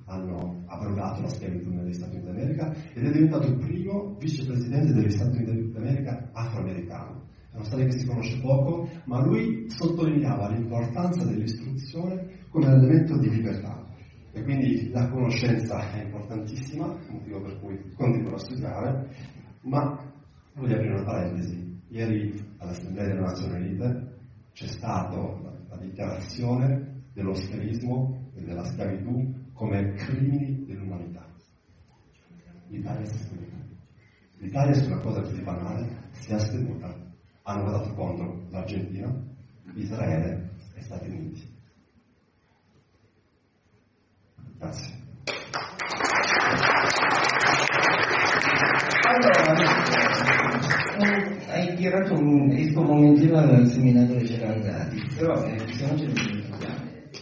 hanno abrogato la schiavitù negli Stati Uniti d'America ed è diventato il primo vicepresidente degli Stati Uniti d'America afroamericano. È una storia che si conosce poco, ma lui sottolineava l'importanza dell'istruzione come elemento di libertà. E quindi la conoscenza è importantissima, motivo per cui continuo a studiare, ma voglio aprire una parentesi. Ieri all'Assemblea delle Nazioni Unite c'è stata la, la dichiarazione dello schiavismo e della schiavitù come crimini dell'umanità. L'Italia si è astenuta. L'Italia su una cosa così banale si è astenuta. Hanno votato contro l'Argentina, Israele e Stati Uniti. Grazie.
Allora, hai tirato un disco momentino al seminario dei Cerandati, però eh, se non ce ne dimentichiamo.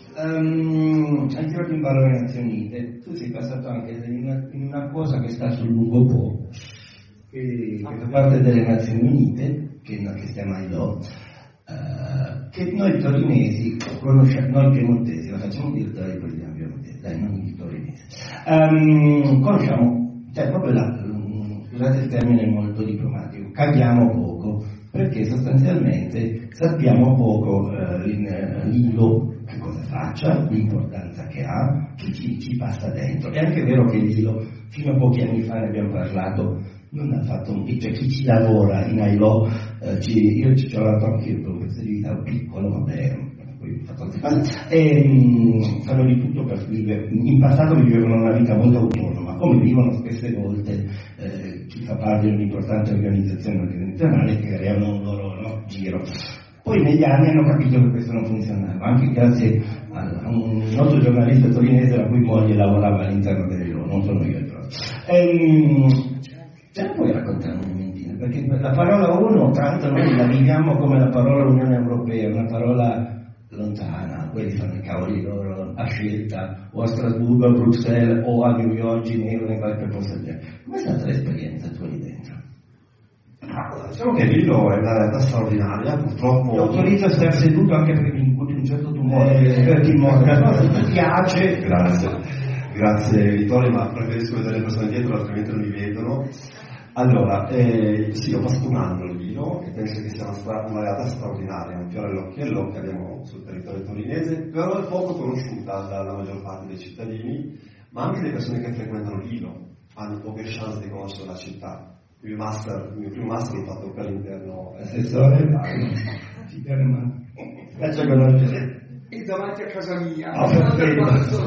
Um, hai tirato in ballo le Nazioni Unite, tu sei passato anche in una, in una cosa che sta sul lungo po', che, che fa parte delle Nazioni Unite, che, che si chiama I L O, uh, che noi torinesi conosciamo, noi piemontesi, la facciamo dire dai piemontesi, dai, non i torinesi, um, conosciamo, cioè proprio la, scusate il termine molto diplomatico, capiamo poco, perché sostanzialmente sappiamo poco uh, l'I L O che cosa faccia, l'importanza che ha, chi ci, ci passa dentro. È anche vero che l'I L O, fino a pochi anni fa ne abbiamo parlato, non ha fatto un cioè chi ci lavora in I L O, eh, ci, io ci ho lavorato anche io per un pezzo di vita piccolo, vabbè, poi ho fatto altre cose, e mh, fanno di tutto per vivere. In passato vivevano una vita molto autonoma, come vivono spesse volte eh, chi fa parte di un'importante organizzazione internazionale che creano un loro no, giro. Poi negli anni hanno capito che questo non funzionava, anche grazie a un noto giornalista torinese la cui moglie lavorava all'interno dell'I L O, non sono io però. Ehm, ce la puoi raccontare un momentino? Perché la parola ONU tanto noi la viviamo come la parola Unione Europea, una parola lontana, quelli fanno i cavoli loro a scelta, o a Strasburgo, a Bruxelles, o a New York, Ginevra, in qualche posto del genere. Com'è stata l'esperienza tua lì dentro?
Diciamo che l'I L O è una realtà straordinaria, purtroppo...
Ti autorizzo a stare seduto anche perché mi incontri un certo tumore, eh, ti ti piace.
Grazie, grazie Vittorio, ma preferisco vedere le persone dietro, altrimenti non mi vedono. Allora, eh, sì, ho passato un anno all'I L O e penso che sia una, stra- una realtà straordinaria, un fiore all'occhiello che abbiamo sul territorio torinese, però è poco conosciuta dalla maggior parte dei cittadini, ma anche le persone che frequentano l'I L O hanno poche chance di conoscere la città. Il, master, il mio primo master l'ho fatto qui all'interno
assessore, faccia conoscere.
E davanti a casa mia.
Oh, perfetto.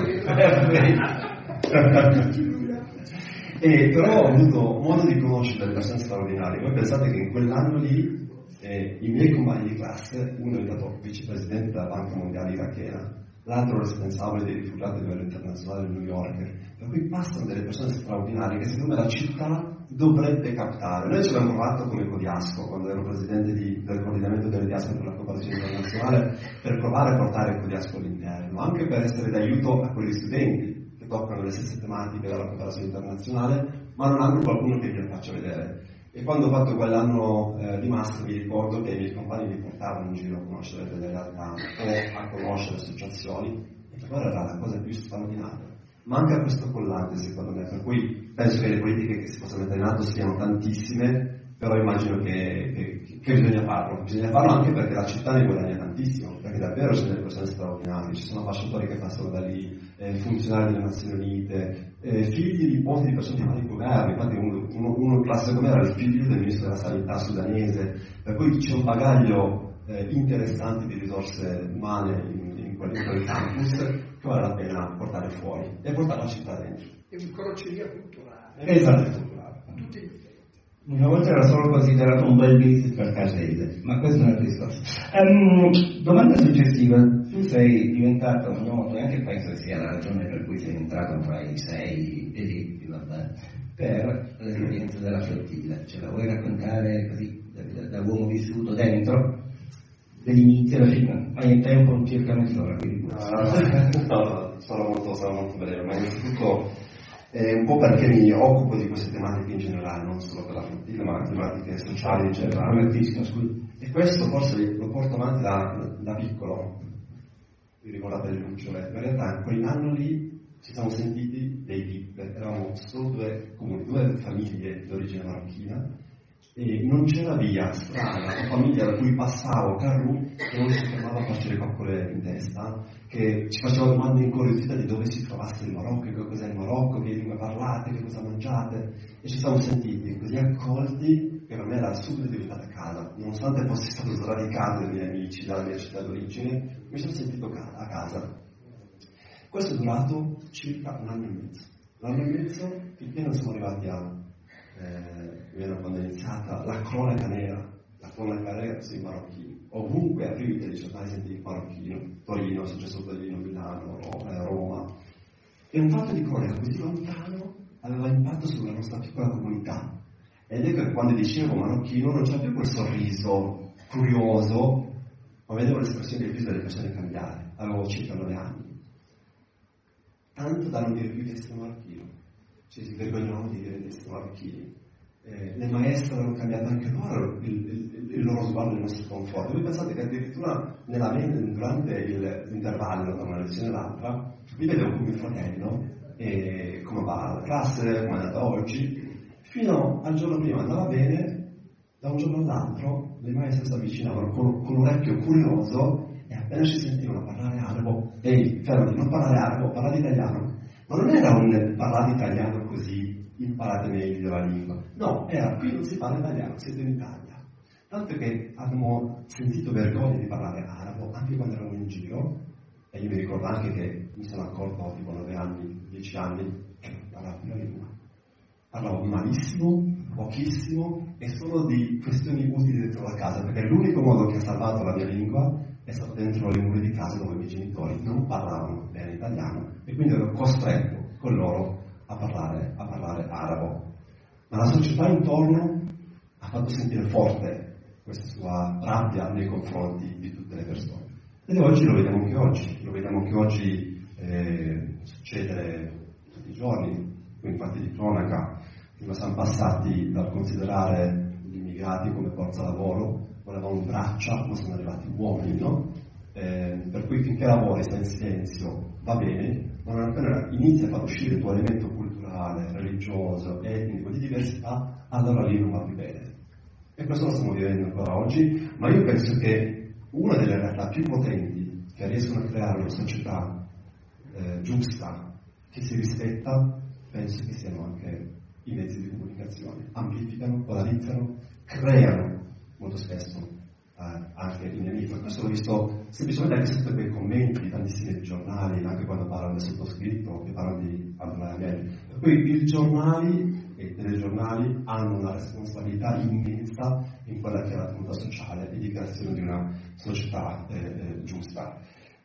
E però ho avuto modo di conoscere delle persone straordinarie. Voi pensate che in quell'anno lì eh, i miei compagni di classe, uno è diventato vicepresidente della Banca Mondiale Irachena, l'altro responsabile dei rifugiati a livello internazionale di New York, per cui passano delle persone straordinarie che secondo me la città dovrebbe captare. Noi ci abbiamo provato come Codiasco, quando ero presidente di, del coordinamento delle diaspore per la cooperazione internazionale, per provare a portare il Codiasco all'interno, anche per essere d'aiuto a quegli studenti che toccano le stesse tematiche della cooperazione internazionale, ma non hanno qualcuno che glielo faccia vedere. E quando ho fatto quell'anno eh, di master mi ricordo che i miei compagni mi portavano in giro a conoscere delle realtà o a conoscere associazioni, e quella era la cosa più straordinaria. Manca questo collante secondo me, per cui penso che le politiche che si possono mettere in atto siano tantissime, però immagino che, che, che bisogna farlo, bisogna farlo anche perché la città ne guadagna tantissimo, perché davvero ci sono delle persone straordinarie, ci sono ambasciatori che passano da lì, eh, funzionari delle Nazioni Unite, eh, figli di nipoti di persone di vari governi, infatti uno, uno, uno classe come era il figlio del ministro della sanità sudanese, per cui c'è un bagaglio eh, interessante di risorse umane in, in quel, in quel campus che vale la pena portare fuori e portare la città dentro.
È un crocevia culturale.
Esatto. Una volta era solo considerato un bel business per Caselle, ma questo è un altro discorso. Um, domanda successiva, tu sei diventato noto, e anche penso che sia la ragione per cui sei entrato fra i sei eletti, vabbè, per l'esperienza della flottilla. Ce la vuoi raccontare così, da, da uomo vissuto dentro? Dell'inizio alla fine, ma in tempo circa mezz'ora, quindi
no, no, sarò molto, sarò molto breve, ma innanzitutto eh, un po' perché mi occupo di queste tematiche in generale, non solo per la flottilla, ma tematiche sociali in generale. E questo forse lo porto avanti da, da piccolo, vi ricordate le lucciole, in realtà in quell'anno lì ci siamo sentiti dei V I P, eravamo solo due, come due famiglie di origine marocchina e non c'era via strana o famiglia da cui passavo Carrù che non si fermava a farci le coccole in testa, che ci faceva domande incuriosite di dove si trovasse il Marocco, che cos'è il Marocco, che lingue parlate, che cosa mangiate, e ci siamo sentiti così accolti che per me era subito diventata casa, nonostante fossi stato sradicato dai miei amici, dalla mia città d'origine, mi sono sentito a casa. Questo è durato circa un anno e mezzo. Un anno e mezzo finché non siamo arrivati a eh, quando è iniziata la cronaca nera, la cronaca nera sui marocchini. Ovunque aprivi i giornali sentivi marocchino, Torino, è successo Torino, Milano, Roma. E un fatto di cronaca così lontano aveva impatto sulla nostra piccola comunità. Ed ecco che quando dicevo marocchino non c'era più quel sorriso curioso, ma vedevo l'espressione del viso delle persone cambiare. Avevo circa nove anni. Tanto da non dire più di essere marocchino, ci si vergognavano di dire di essere marocchini. Eh, le maestre hanno cambiato anche loro il, il, il loro sguardo e il nostro conforto. Voi pensate che addirittura nella mente, durante il, l'intervallo tra una lezione e l'altra, vi vedevo con mio fratello, e come va la classe, come è andata oggi, fino al giorno prima andava bene, da un giorno all'altro le maestre si avvicinavano con, con un orecchio curioso e appena ci sentivano parlare arabo, ehi, fermati, non parlare arabo, parlare italiano. Ma non era un parlare italiano così, imparate meglio la lingua. No, era qui non si parla italiano, siete in Italia. Tanto che abbiamo sentito vergogna di parlare arabo anche quando eravamo in giro, e io mi ricordo anche che mi sono accorto tipo nove anni, dieci anni, che non parlavo più la lingua. Parlavo malissimo, pochissimo e solo di questioni utili dentro la casa, perché l'unico modo che ha salvato la mia lingua è stato dentro le mura di casa dove i miei genitori non parlavano bene italiano e quindi ero costretto con loro a parlare, a parlare arabo. Ma la società intorno ha fatto sentire forte questa sua rabbia nei confronti di tutte le persone. Ed oggi lo vediamo anche oggi, lo vediamo anche oggi eh, succedere tutti i giorni, infatti di cronaca, prima siamo passati dal considerare gli immigrati come forza lavoro, volevamo braccia, ma sono arrivati uomini, no? Eh, per cui finché lavori, stai in silenzio, va bene, ma non appena inizi a far uscire il tuo elemento culturale, religioso, etnico, di diversità, allora lì non va più bene. E questo lo stiamo vivendo ancora oggi, ma io penso che una delle realtà più potenti che riescono a creare una società eh, giusta, che si rispetta, penso che siano anche i mezzi di comunicazione. Amplificano, polarizzano, creano molto spesso eh, anche il nemico. Questo l'ho visto semplicemente anche sotto quei commenti di tantissimi giornali, anche quando parlano del sottoscritto, che parlano di Abdullah Ahmed. Per cui i giornali e i telegiornali hanno una responsabilità immensa in quella che è la tenuta sociale e di creazione di una società eh, eh, giusta.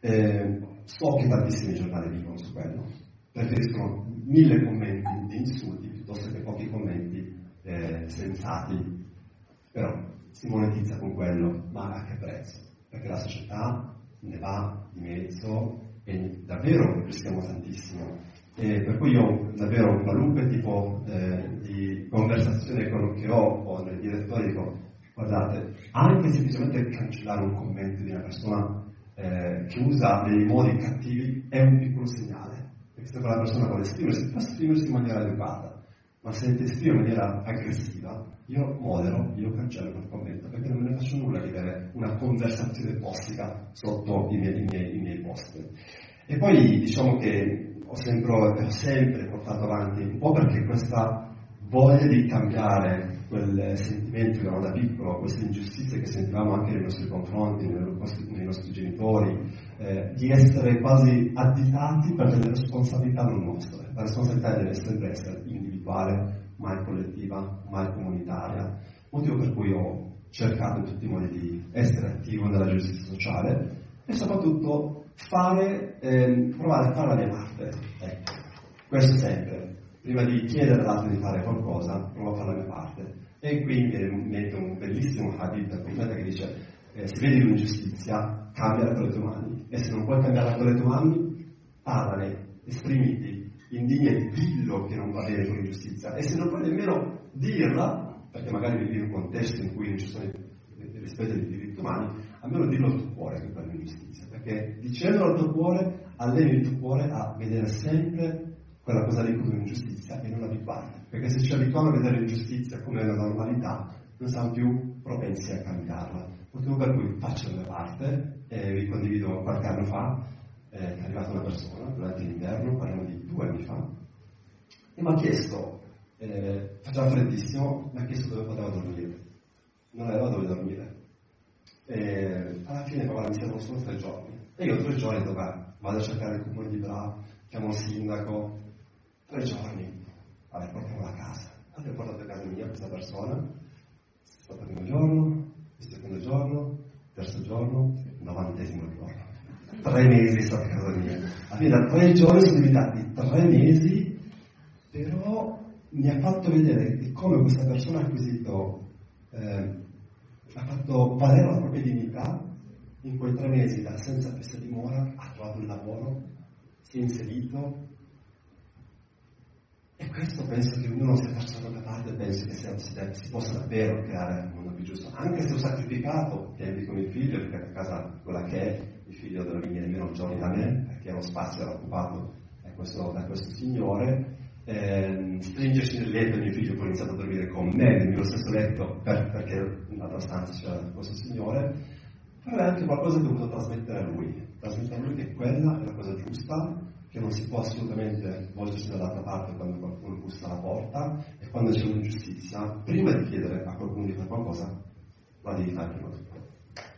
Eh, so che tantissimi giornali dicono su quello, preferiscono mille commenti di insulti piuttosto che pochi commenti eh, sensati, però si monetizza con quello, ma a che prezzo? Perché la società ne va di mezzo e davvero rischiamo tantissimo. E per cui io davvero qualunque tipo eh, di conversazione con, che ho con il direttore dico, guardate, anche semplicemente cancellare un commento di una persona eh, che usa dei modi cattivi è un piccolo segnale, perché se quella persona vuole esprimersi, può esprimersi in maniera educata, ma se ti esprime in maniera aggressiva, io modero, io cancello quel commento, perché non me ne faccio nulla di avere una conversazione tossica sotto i miei, i miei, i miei post. E poi diciamo che ho sempre, ho sempre portato avanti, un po' perché questa voglia di cambiare quel sentimento che avevamo da piccolo, queste ingiustizie che sentivamo anche nei nostri confronti, nei nostri, nei nostri genitori, eh, di essere quasi additati per delle responsabilità non nostre. La responsabilità deve sempre essere individuale, mai collettiva, mai comunitaria, motivo per cui ho cercato in tutti i modi di essere attivo nella giustizia sociale e soprattutto fare, eh, provare a fare la mia parte. Ecco, questo sempre. Prima di chiedere all'altro di fare qualcosa, provo a fare la mia parte. E qui mi mette un bellissimo hadith del profeta che dice eh, se vedi un'ingiustizia, cambiala con le tue mani. E se non puoi cambiarla con le tue mani, parlane, esprimiti, indignati, dillo che non va bene con l'ingiustizia. E se non puoi nemmeno dirla, perché magari vivi in un contesto in cui non ci sono il rispetto dei diritti umani, almeno dillo al tuo cuore che quella è un'ingiustizia. Perché dicendolo al tuo cuore alleni il tuo cuore a vedere sempre quella cosa lì come un'ingiustizia e non abituarti, perché se ci abituiamo a vedere l'ingiustizia come una normalità non siamo più propensi a cambiarla. Motivo per cui faccio la mia parte e vi condivido qualche anno fa eh, è arrivata una persona durante l'inverno, parliamo di due anni fa, e mi ha chiesto, eh, faceva freddissimo, mi ha chiesto dove poteva dormire, non aveva dove dormire, e alla fine papà mi servono solo tre giorni, e io tre giorni dove vado a cercare il comune di Bra, chiamo il sindaco, tre giorni, vabbè, portiamo a casa. Allora ho portato a casa mia questa persona, è stato il primo giorno, il secondo giorno, il terzo giorno, il novantesimo giorno. Tre mesi è stata a casa mia. Alla fine da tre giorni sono diventati tre mesi, però mi ha fatto vedere come questa persona ha acquisito, eh, ha fatto valere la propria dignità in quei tre mesi da senza fissa dimora, ha trovato un lavoro, si è inserito. E questo penso che ognuno si faccia la propria parte, penso che sia, si, si possa davvero creare un mondo più giusto. Anche se ho sacrificato tempi con il figlio, perché a casa quella che è, il figlio deve venire meno giorni da me, perché lo spazio era occupato da questo, da questo signore, eh, stringersi nel letto, mio figlio poi ha iniziato a dormire con me nel mio stesso letto, per, perché in un'altra stanza c'era questo signore, però è anche qualcosa che ho voluto trasmettere a lui, trasmettere a lui che quella è la cosa giusta, che non si può assolutamente volgersi dall'altra parte quando qualcuno bussa alla porta, e quando c'è un'ingiustizia, prima di chiedere a qualcuno di fare qualcosa, la devi fare prima di tutto.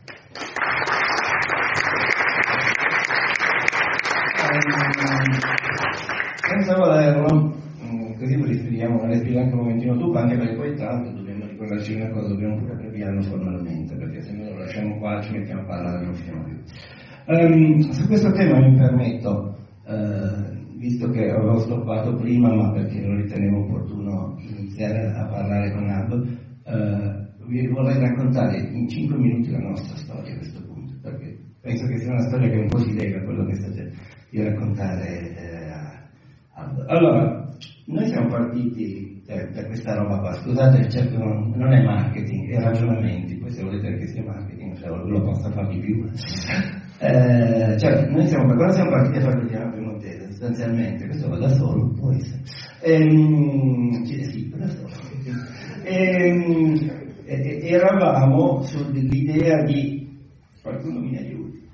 Senza volerlo, così lo respiriamo, respiri anche un momentino tu, anche perché poi tra l'altro dobbiamo ricordarci una cosa, dobbiamo pure abbreviarlo formalmente, perché se noi lo lasciamo qua ci mettiamo a parlare non finiamo più. Um, su questo tema mi permetto, Uh, visto che avevo stoppato prima, ma perché non ritenevo opportuno iniziare a parlare con Aldo, uh, vi vorrei raccontare in cinque minuti la nostra storia a questo punto, perché penso che sia una storia che un po' si lega a quello che state di raccontare eh, a Aldo. Allora, noi siamo partiti eh, da questa roba qua, scusate, certo non, non è marketing, è ragionamenti, poi se volete che sia marketing, cioè, lo posso fare di più. Eh, cioè, noi siamo, quando siamo partiti a fare il piano piemontese, sostanzialmente, questo va da solo, può essere, ehm, sì, da solo, ehm, e, eravamo sull'idea di, qualcuno mi aiuti,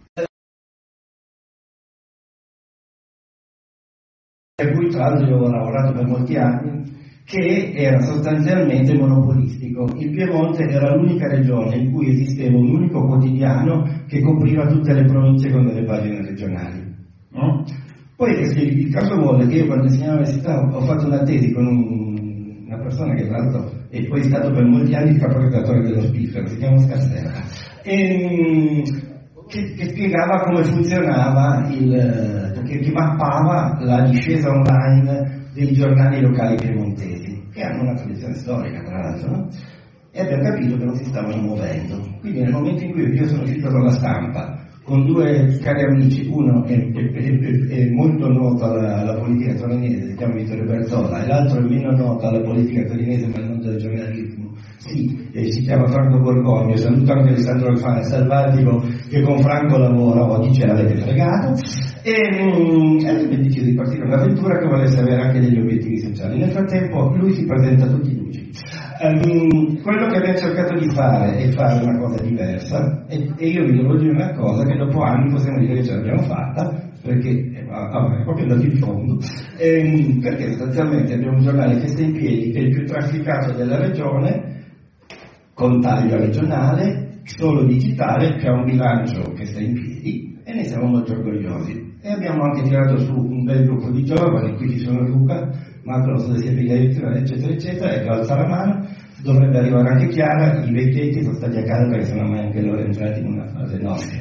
per cui tra l'altro io ho lavorato per molti anni, che era sostanzialmente monopolistico. Il Piemonte era l'unica regione in cui esisteva un unico quotidiano che copriva tutte le province con delle pagine regionali. No? Poi il caso vuole che io quando insegnavo all'università ho fatto una tesi con un, una persona che tra l'altro è poi stato per molti anni il caporedattore dello Spiffero, si chiama Scarsera, e, che, che spiegava come funzionava, il, che, che mappava la discesa online dei giornali locali piemontesi, che hanno una tradizione storica tra l'altro, no? E abbiamo capito che non si stavano muovendo. Quindi nel momento in cui io sono uscito con la stampa, con due cari amici, uno è, è, è, è molto noto alla, alla politica torinese, si chiama Vittorio Berzola, e l'altro è meno noto alla politica torinese ma non del giornalismo, sì, e si chiama Franco Borgogno. Saluto anche Alessandro Alfano Salvatico, che con Franco lavora, oggi ce l'avete fregato, e abbiamo deciso di partire un'avventura che volesse avere anche degli obiettivi sociali. Nel frattempo lui si presenta a tutti i luci. Um, quello che abbiamo cercato di fare è fare una cosa diversa, e, e io vi devo dire una cosa che dopo anni possiamo dire che ce l'abbiamo fatta, perché eh, vabbè, è proprio andato in fondo, ehm, perché sostanzialmente abbiamo un giornale che sta in piedi, che è il più trafficato della regione, con taglio regionale, solo digitale, che ha un bilancio che sta in piedi, e ne siamo molto orgogliosi. E abbiamo anche tirato su un bel gruppo di giovani, qui ci sono Luca, Marco, non so se sia Pigliaritino, eccetera, eccetera, ecco, alza la mano, dovrebbe arrivare anche Chiara, i vecchietti sono stati a casa perché sono mai anche loro entrati in una fase nostra.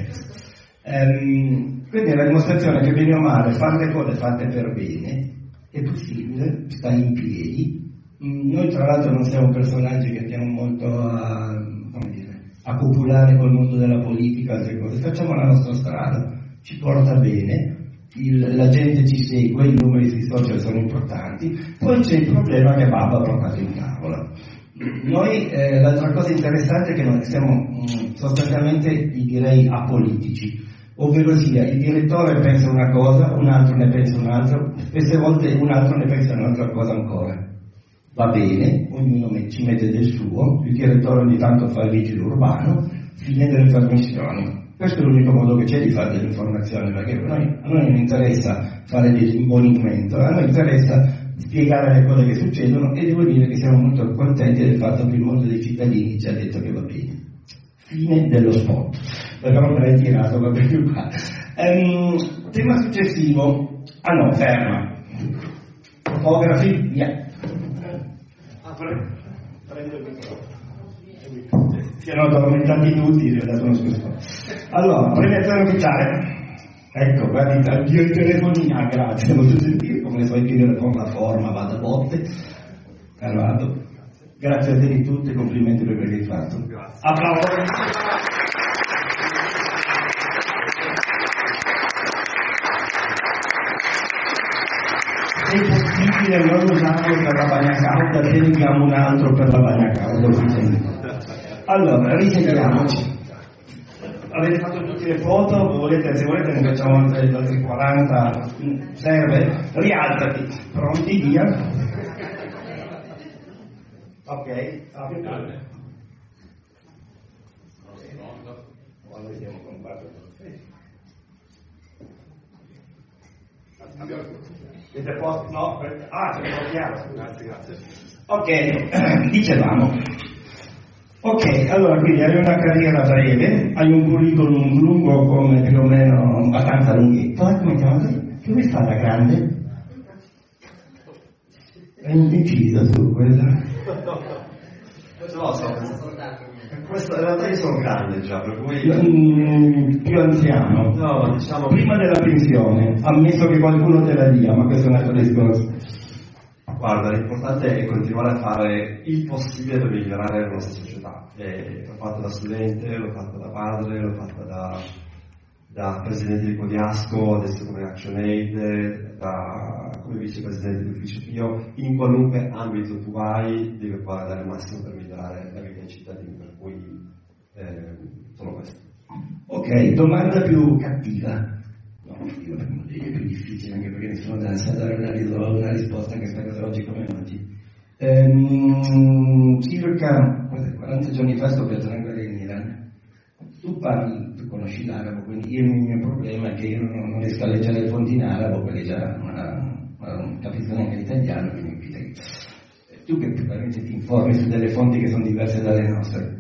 Ehm, quindi è la dimostrazione che bene o male, fare le cose fatte per bene, è possibile, sta in piedi. Noi tra l'altro non siamo personaggi che abbiamo molto a, come dire, a popolare col mondo della politica, altre cose, facciamo la nostra strada, ci porta bene, il, la gente ci segue, i numeri sui social sono importanti, poi c'è il problema che Babbo ha portato in tavola. Noi, eh, l'altra cosa interessante è che noi siamo mh, sostanzialmente, direi, apolitici, ovvero sia il direttore pensa una cosa, un altro ne pensa un'altra, spesse volte un altro ne pensa un'altra cosa ancora. Va bene, ognuno ci mette del suo, il direttore ogni tanto fa il vigile urbano, fine delle trasmissioni. Questo è l'unico modo che c'è di fare dell'informazione, perché a noi, a noi non interessa fare dell'imbonimento, a noi interessa spiegare le cose che succedono, e devo dire che siamo molto contenti del fatto che il mondo dei cittadini ci ha detto che va bene. Fine dello spot. Però me l'hai tirato, va bene più qua. Um, tema successivo. Ah no, ferma. Fotografi, via.
Ah, pre- prendo il microfono.
Si erano addormentati tutti, gli ho dato uno scuso. Allora, premiazione ufficiale. Ecco, guardi, addio il telefonino, ah, grazie, devo sentire come fai dire con la forma, vado a botte. Carvado. Grazie a te di tutti, complimenti per quello che hai fatto. Applauso. Se è possibile non usarlo per la bagna calda, te ne diamo un altro per la bagna calda. Allora, risediamoci. Avete fatto tutte le foto, volete, se volete ne facciamo altre, altre quaranta, serve? Rialzati, pronti, via. Ok, apri calme. Quando vediamo con quattro. Siete a posto? No? Ah, siete un po' chiaro. Grazie, grazie. Ok, dicevamo. Ok, allora quindi hai una carriera breve, hai un curriculum lungo come più o meno abbastanza lunghetto, e come chiama così? Che vuoi fare da grande? È indecisa su quella.
No, so, questo in realtà io sono grande già, per cui...
Mm, più anziano.
No, diciamo...
Prima della pensione, ammesso che qualcuno te la dia, ma questo è un altro discorso.
Guarda, l'importante è continuare a fare il possibile per migliorare la nostra società. E l'ho fatto da studente, l'ho fatto da padre, l'ho fatto da, da presidente di Codiasco, adesso come ActionAid, da, come vicepresidente di Ufficio Pio. In qualunque ambito tu vai, devi provare a dare il massimo per migliorare la vita dei cittadini, per cui eh, solo questo.
Ok, domanda più cattiva. No, io per me è più difficile, anche perché nessuno sa dare una, una risposta a questa cosa oggi come oggi. Ehm, circa quaranta giorni fa sto viaggiando in Iran. Tu parli, tu conosci l'arabo, quindi io, il mio problema è che io non, non riesco a leggere le fonti in arabo, perché già non, non capisco neanche l'italiano, quindi mi pita che... Tu che probabilmente ti informi su delle fonti che sono diverse dalle nostre.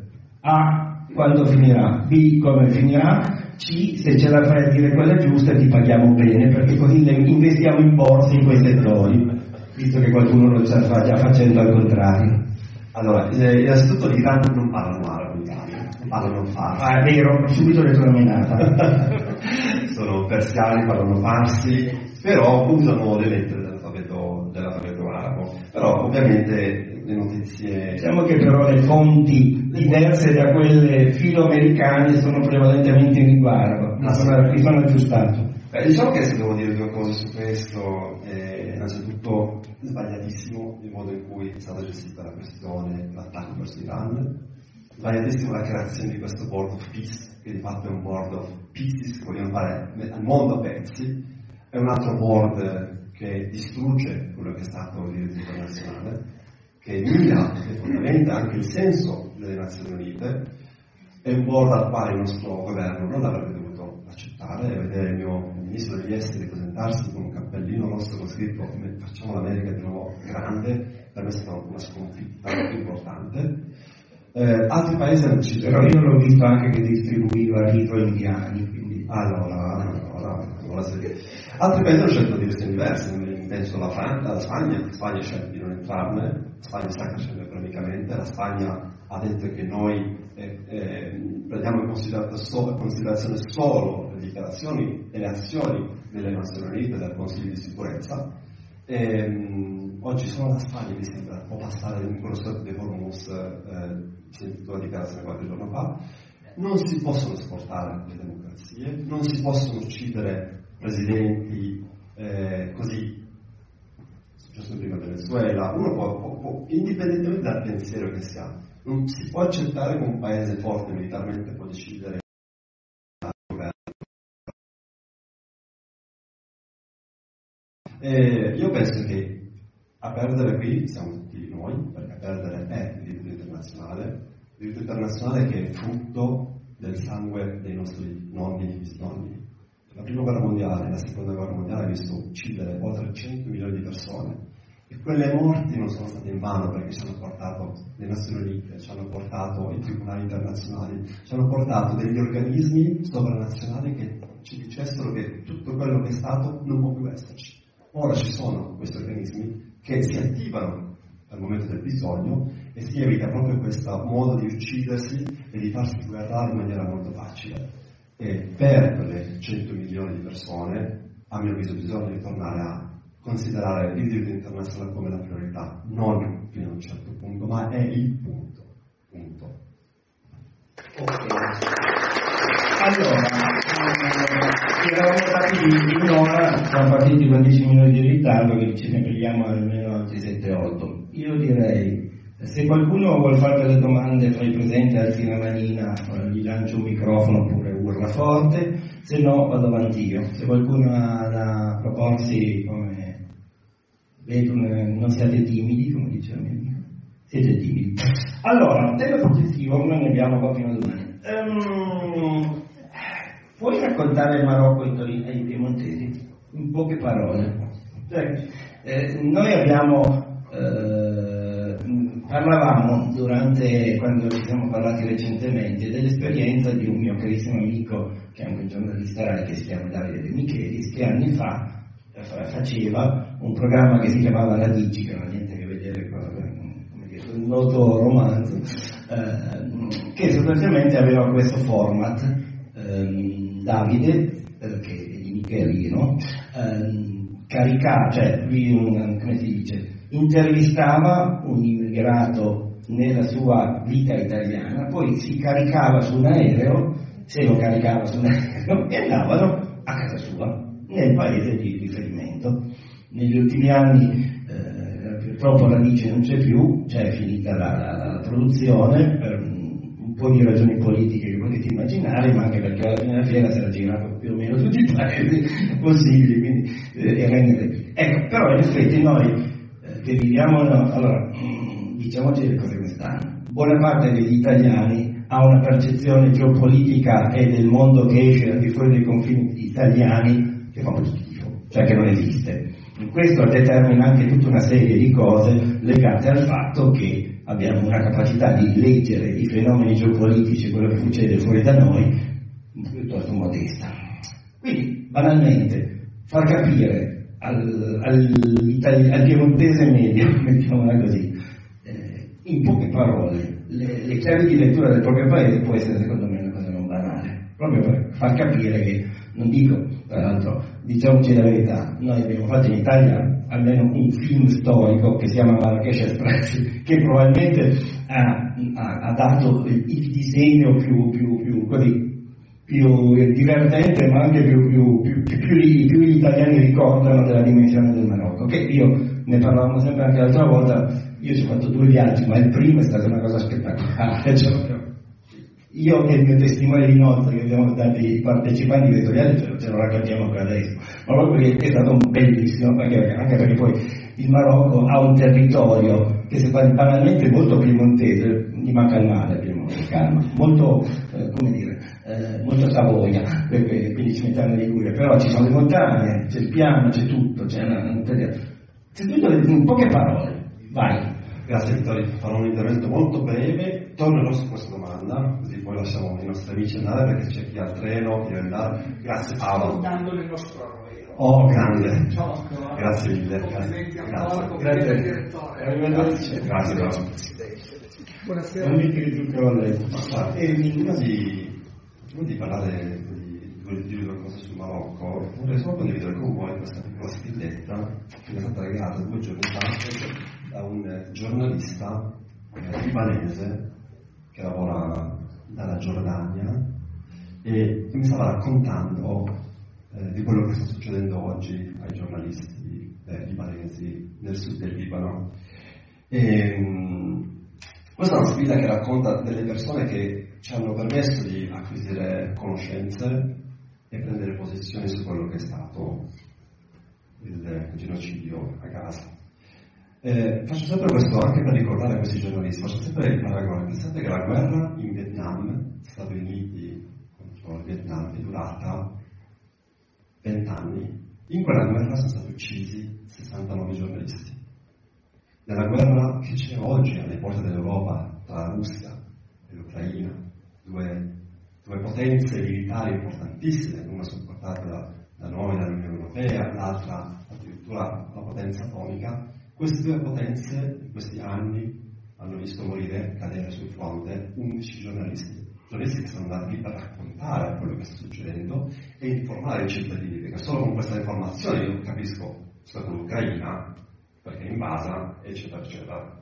A, quando finirà? B, come finirà? C, se ce la fai a dire quella giusta ti paghiamo bene, perché così le investiamo in borse in quei settori, visto che qualcuno lo sta già facendo al contrario.
Allora, eh, innanzitutto gli iranti non parlano arabo in Italia, parlano farsi.
Ah, è vero, ho subito detto la menata.
Sono persiani, parlano farsi, però usano le lettere dell'alfabeto, dell'alfabeto arabo. Però ovviamente le notizie...
Diciamo che però le fonti diverse da quelle filoamericane sono prevalentemente in lingua araba, mi sono, mi sono aggiustato.
Beh, diciamo che se devo dire due cose su questo, eh, innanzitutto sbagliatissimo il modo in cui è stata gestita la questione, l'attacco verso l'Iran, sbagliatissimo la creazione di questo board of peace, che di fatto è un board of pieces che vogliono fare al mondo a pezzi, è un altro board che distrugge quello che è stato il diritto internazionale, che mira profondamente anche il senso delle Nazioni Unite, è un board al quale il nostro governo non avrebbe dovuto accettare, e vedere il mio ministro degli esteri presentarsi con un cappellino rosso con scritto facciamo l'America di nuovo grande, per me è stata una sconfitta molto importante. Eh, altri paesi hanno deciso,
però io l'ho visto anche che distribuiva libri indiani, quindi
allora, allora, allora se... altri paesi hanno scelto direzioni diverse, penso alla Francia, alla Spagna, la Spagna ha scelto di non entrarne, la Spagna sa crescendo economicamente, la Spagna ha detto che noi eh, eh, prendiamo in considerazione, in considerazione solo le dichiarazioni e le azioni delle Nazioni Unite, del Consiglio di sicurezza. E, um, oggi solo la Spagna mi sembra può passare in quello stato di Hormuz, eh, sentito la dichiarazione qualche giorno fa. Non si possono esportare le democrazie, non si possono uccidere presidenti eh, così. Successo prima Venezuela, uno può, può, può, indipendentemente dal pensiero che si ha, non si può accettare che un paese forte militarmente può decidere E io penso che a perdere qui siamo tutti noi, perché a perdere è il diritto internazionale, il diritto internazionale che è frutto del sangue dei nostri nonni e bisnonni. La prima guerra mondiale e la seconda guerra mondiale ha visto uccidere oltre cento milioni di persone, e quelle morti non sono state in vano, perché ci hanno portato le Nazioni Unite, ci hanno portato i tribunali internazionali, ci hanno portato degli organismi sovranazionali che ci dicessero che tutto quello che è stato non può più esserci. Ora ci sono questi organismi che si attivano al momento del bisogno e si evita proprio questo modo di uccidersi e di farsi guardare in maniera molto facile. E per quelle cento milioni di persone, a mio avviso, bisogna ritornare a considerare il diritto internazionale come la priorità, non fino a un certo punto, ma è il punto. punto.
Ok. Allora, eh, eravamo stati di un'ora, siamo partiti con dieci minuti di ritardo, che ci ne prendiamo almeno altri sette otto. Io direi, se qualcuno vuole fare delle domande tra i presenti, alzi una manina, gli lancio un microfono oppure urla forte, se no vado avanti io. Se qualcuno ha da proporsi, come vedo, non siate timidi, come diceva mio amico, siete timidi. Allora, tema successivo, noi ne abbiamo qua fino a domani. Um, puoi raccontare il Marocco ai piemontesi? In poche parole. Cioè, eh, noi abbiamo... Eh, parlavamo durante, quando ci siamo parlati recentemente, dell'esperienza di un mio carissimo amico, che è anche un giornalista Rai, che si chiama Davide De Michelis, che anni fa faceva un programma che si chiamava Radici, che non ha niente a che vedere con, come dire, un noto romanzo, eh, che sostanzialmente aveva questo format. eh, Davide, perché è di Michelino, eh, caricava, cioè lui, un, come si dice, intervistava un immigrato nella sua vita italiana, poi si caricava su un aereo, se lo caricava su un aereo, e andavano a casa sua, nel paese di riferimento. Negli ultimi anni eh, purtroppo Radice non c'è più, cioè è finita la, la, la produzione per un po' di ragioni politiche che potete immaginare, ma anche perché alla fine della fiera si era girato più o meno tutti i paesi possibili, quindi eh, era in... Ecco, però in effetti noi che viviamo, no, allora, diciamoci le cose come stanno. Buona parte degli italiani ha una percezione geopolitica e del mondo che esce al di fuori dei confini italiani che fa molto schifo, cioè che non esiste. Questo determina anche tutta una serie di cose legate al fatto che abbiamo una capacità di leggere i fenomeni geopolitici, quello che succede fuori da noi, piuttosto modesta. Quindi, banalmente, far capire al, al, al piemontese medio, mettiamola così, eh, in poche parole, le, le chiavi di lettura del proprio paese può essere secondo me una cosa non banale, proprio per far capire che, non dico, tra l'altro, diciamoci la verità, noi abbiamo fatto in Italia almeno un film storico che si chiama Marrakesh Express, che probabilmente ha, ha, ha dato il, il disegno più, più, più così, più divertente, ma anche più, più, più, più, più, più gli italiani ricordano della dimensione del Marocco, che io ne parlavamo sempre anche l'altra volta. Io ci ho fatto due viaggi, ma il primo è stata una cosa spettacolare. Cioè, io e il mio testimone di nozze che abbiamo dati i partecipanti di questo viaggio ce lo raccontiamo qua adesso, ma proprio che è stato bellissimo, perché, anche perché poi il Marocco ha un territorio che se banalmente molto piemontese, gli manca il mare, calma, molto, eh, come dire, eh, molto Savoia, quindi ci mettiamo in Liguria, però ci sono le montagne, c'è il piano, c'è tutto, c'è, una, c'è tutto in poche parole. Vai.
Grazie Vittorio, farò un intervento molto breve, tornerò su questa domanda, così poi lasciamo i nostri amici andare perché c'è chi ha il treno, chi deve andare. Grazie Paolo.
Dando il nostro aereo.
Oh, grande.
Ciao,
grazie mille.
Complimenti a
Grazie.
Paolo, complimenti al direttore.
Grazie, grazie Paolo.
Buonasera.
Non mi credi che ho letto. E prima di, prima di parlare di dire due cose sul Marocco, vorrei solo condividere con voi questa piccola spilletta che mi è stata regalata due giorni fa da un giornalista eh, libanese che lavora dalla Giordania e che mi stava raccontando eh, di quello che sta succedendo oggi ai giornalisti eh, libanesi nel sud del Libano. E, mh, questa è una sfida che racconta delle persone che ci hanno permesso di acquisire conoscenze e prendere posizioni su quello che è stato il genocidio a Gaza. Eh, faccio sempre questo anche per ricordare questi giornalisti, faccio sempre il paragone. Pensate che la guerra in Vietnam, Stati Uniti contro il Vietnam, è durata vent'anni. In quella guerra sono stati uccisi sessantanove giornalisti. Nella guerra che c'è oggi alle porte dell'Europa tra la Russia e l'Ucraina, due, due potenze militari importantissime, una supportata da, da noi, dall'Unione Europea, l'altra addirittura la potenza atomica, queste due potenze in questi anni hanno visto morire, cadere sul fronte undici giornalisti. Giornalisti che sono andati lì per raccontare quello che sta succedendo e informare i cittadini, perché solo con questa informazione io capisco sto con l'Ucraina, perché è invasa, eccetera, eccetera.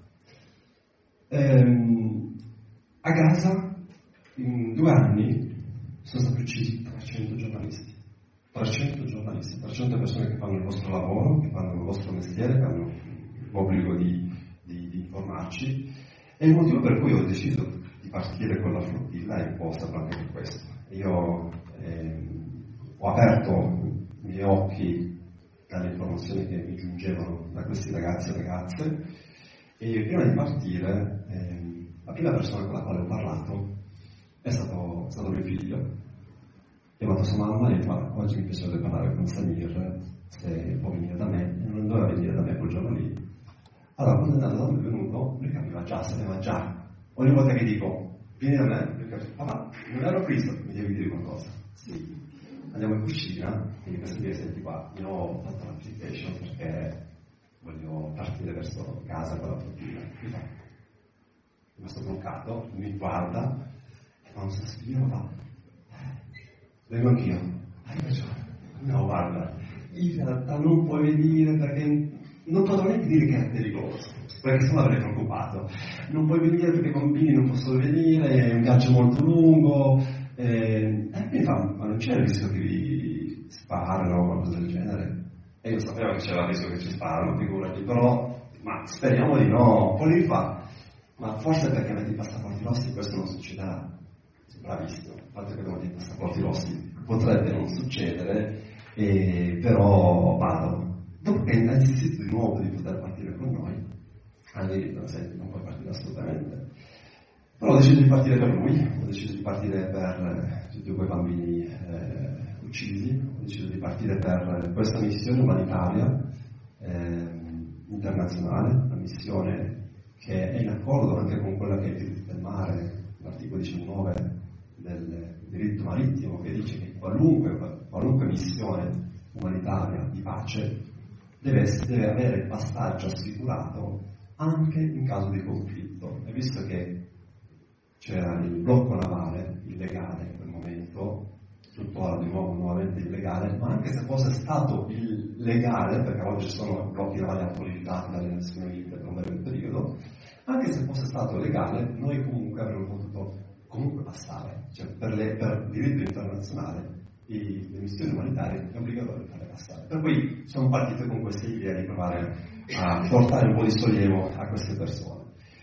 Ehm, a Gaza, in due anni, sono stati uccisi trecento giornalisti. trecento giornalisti, trecento persone che fanno il vostro lavoro, che fanno il vostro mestiere, che hanno l'obbligo di, di, di informarci. E il motivo per cui ho deciso di partire con la flottilla è un po' stato anche per questo. Io ehm, ho aperto i miei occhi dalle informazioni che mi giungevano da questi ragazzi e ragazze, e prima di partire ehm, la prima persona con la quale ho parlato è stato, è stato mio figlio. Ho chiamato sua mamma e fa: oggi mi piacerebbe parlare con Samir, se può venire da me. E non doveva venire da me quel giorno lì. Allora, quando è andato da me è venuto, lui capiva già, sapeva già. Ogni volta che dico vieni da me, lui capiva: papà, non ero Cristo, mi devi dire qualcosa. Sì. Andiamo in cucina, quindi per sapere, senti qua, io ho fatto l'application perché voglio partire verso casa con la flottilla. Mi fa, mi sto bloccato, mi guarda, e fa un sospiro, fa, vengo anch'io. Hai ragione. No, guarda, in realtà non puoi venire perché non potrò neanche dire che è pericoloso, perché sennò avrei preoccupato. Non puoi venire perché i bambini non possono venire, è un viaggio molto lungo. E eh, mi fa, ma non c'è il rischio che vi sparano o qualcosa del genere? E io sapevo che c'era il rischio che ci sparano, figurati, però, ma speriamo di no. Poi lui fa, ma forse perché avete i passaporti rossi questo non succederà. Bravissimo, il fatto che abbiamo i passaporti rossi potrebbe non succedere, e, però vado. Dopo che hai insistito di nuovo di poter partire con noi, hanno detto, senti, non puoi partire assolutamente. Però ho deciso di partire per lui, ho deciso di partire per tutti quei bambini eh, uccisi, ho deciso di partire per questa missione umanitaria eh, internazionale, una missione che è in accordo anche con quella che è il diritto del mare, l'articolo diciannove del diritto marittimo, che dice che qualunque, qualunque missione umanitaria di pace deve, deve avere il passaggio assicurato anche in caso di conflitto. E visto che c'era il blocco navale illegale in quel momento, tuttora di nuovo nuovamente illegale, ma anche se fosse stato illegale, perché oggi ci sono blocchi navali autorizzati dalle Nazioni Unite per un breve periodo, anche se fosse stato legale, noi comunque avremmo potuto comunque passare. Cioè, per, le, per diritto internazionale i, le missioni umanitarie è obbligatorio farle passare. Per cui sono partite con questa idea di provare a portare un po' di sollievo a queste persone.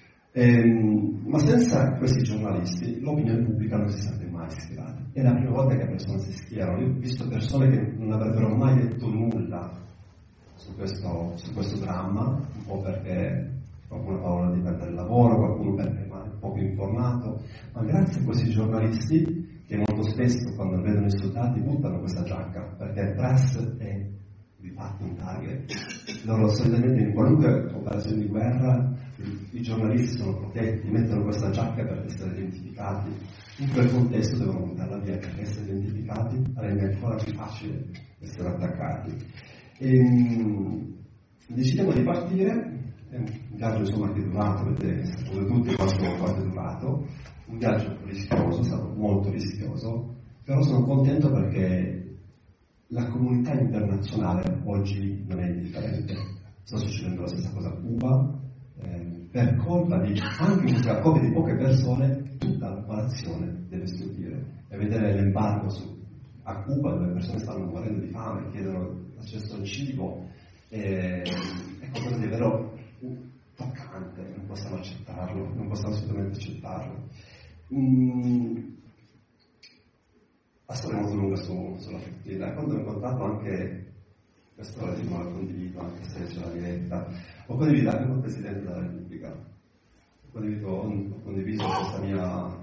Ehm, ma senza questi giornalisti l'opinione pubblica non si sarebbe mai schierata. È la prima volta che persone si schierano. Io ho visto persone che non avrebbero mai detto nulla su questo, su questo dramma, un po' perché qualcuno ha paura di perdere il lavoro, qualcuno perché è poco informato, ma grazie a questi giornalisti che molto spesso quando vedono i soldati buttano questa giacca, perché il press è di fatto un target. Loro solitamente in qualunque operazione di guerra i giornalisti sono protetti, mettono questa giacca per essere identificati. In quel contesto devono buttarla via per essere identificati, rende ancora più facile essere attaccati. E, um, decidiamo di partire, è un viaggio insomma che è durato, vedete, sapete tutti quanto, quanto è durato, un viaggio rischioso, è stato molto rischioso, però sono contento perché la comunità internazionale oggi non è indifferente. Sta succedendo la stessa cosa a Cuba, eh, per colpa di, anche per colpa di poche persone, tutta la popolazione deve stupire. E vedere l'embargo su, a Cuba, dove le persone stanno morendo di fame, chiedono accesso al cibo, eh, è qualcosa di vero toccante, non possiamo accettarlo, non possiamo assolutamente accettarlo. Mm, la storia è molto lunga su, sulla flottilla, e quando ho incontrato anche questo lo dico, lo condivido anche se c'è la diretta. Ho condiviso anche con il Presidente della Repubblica, ho condiviso, ho condiviso questa mia,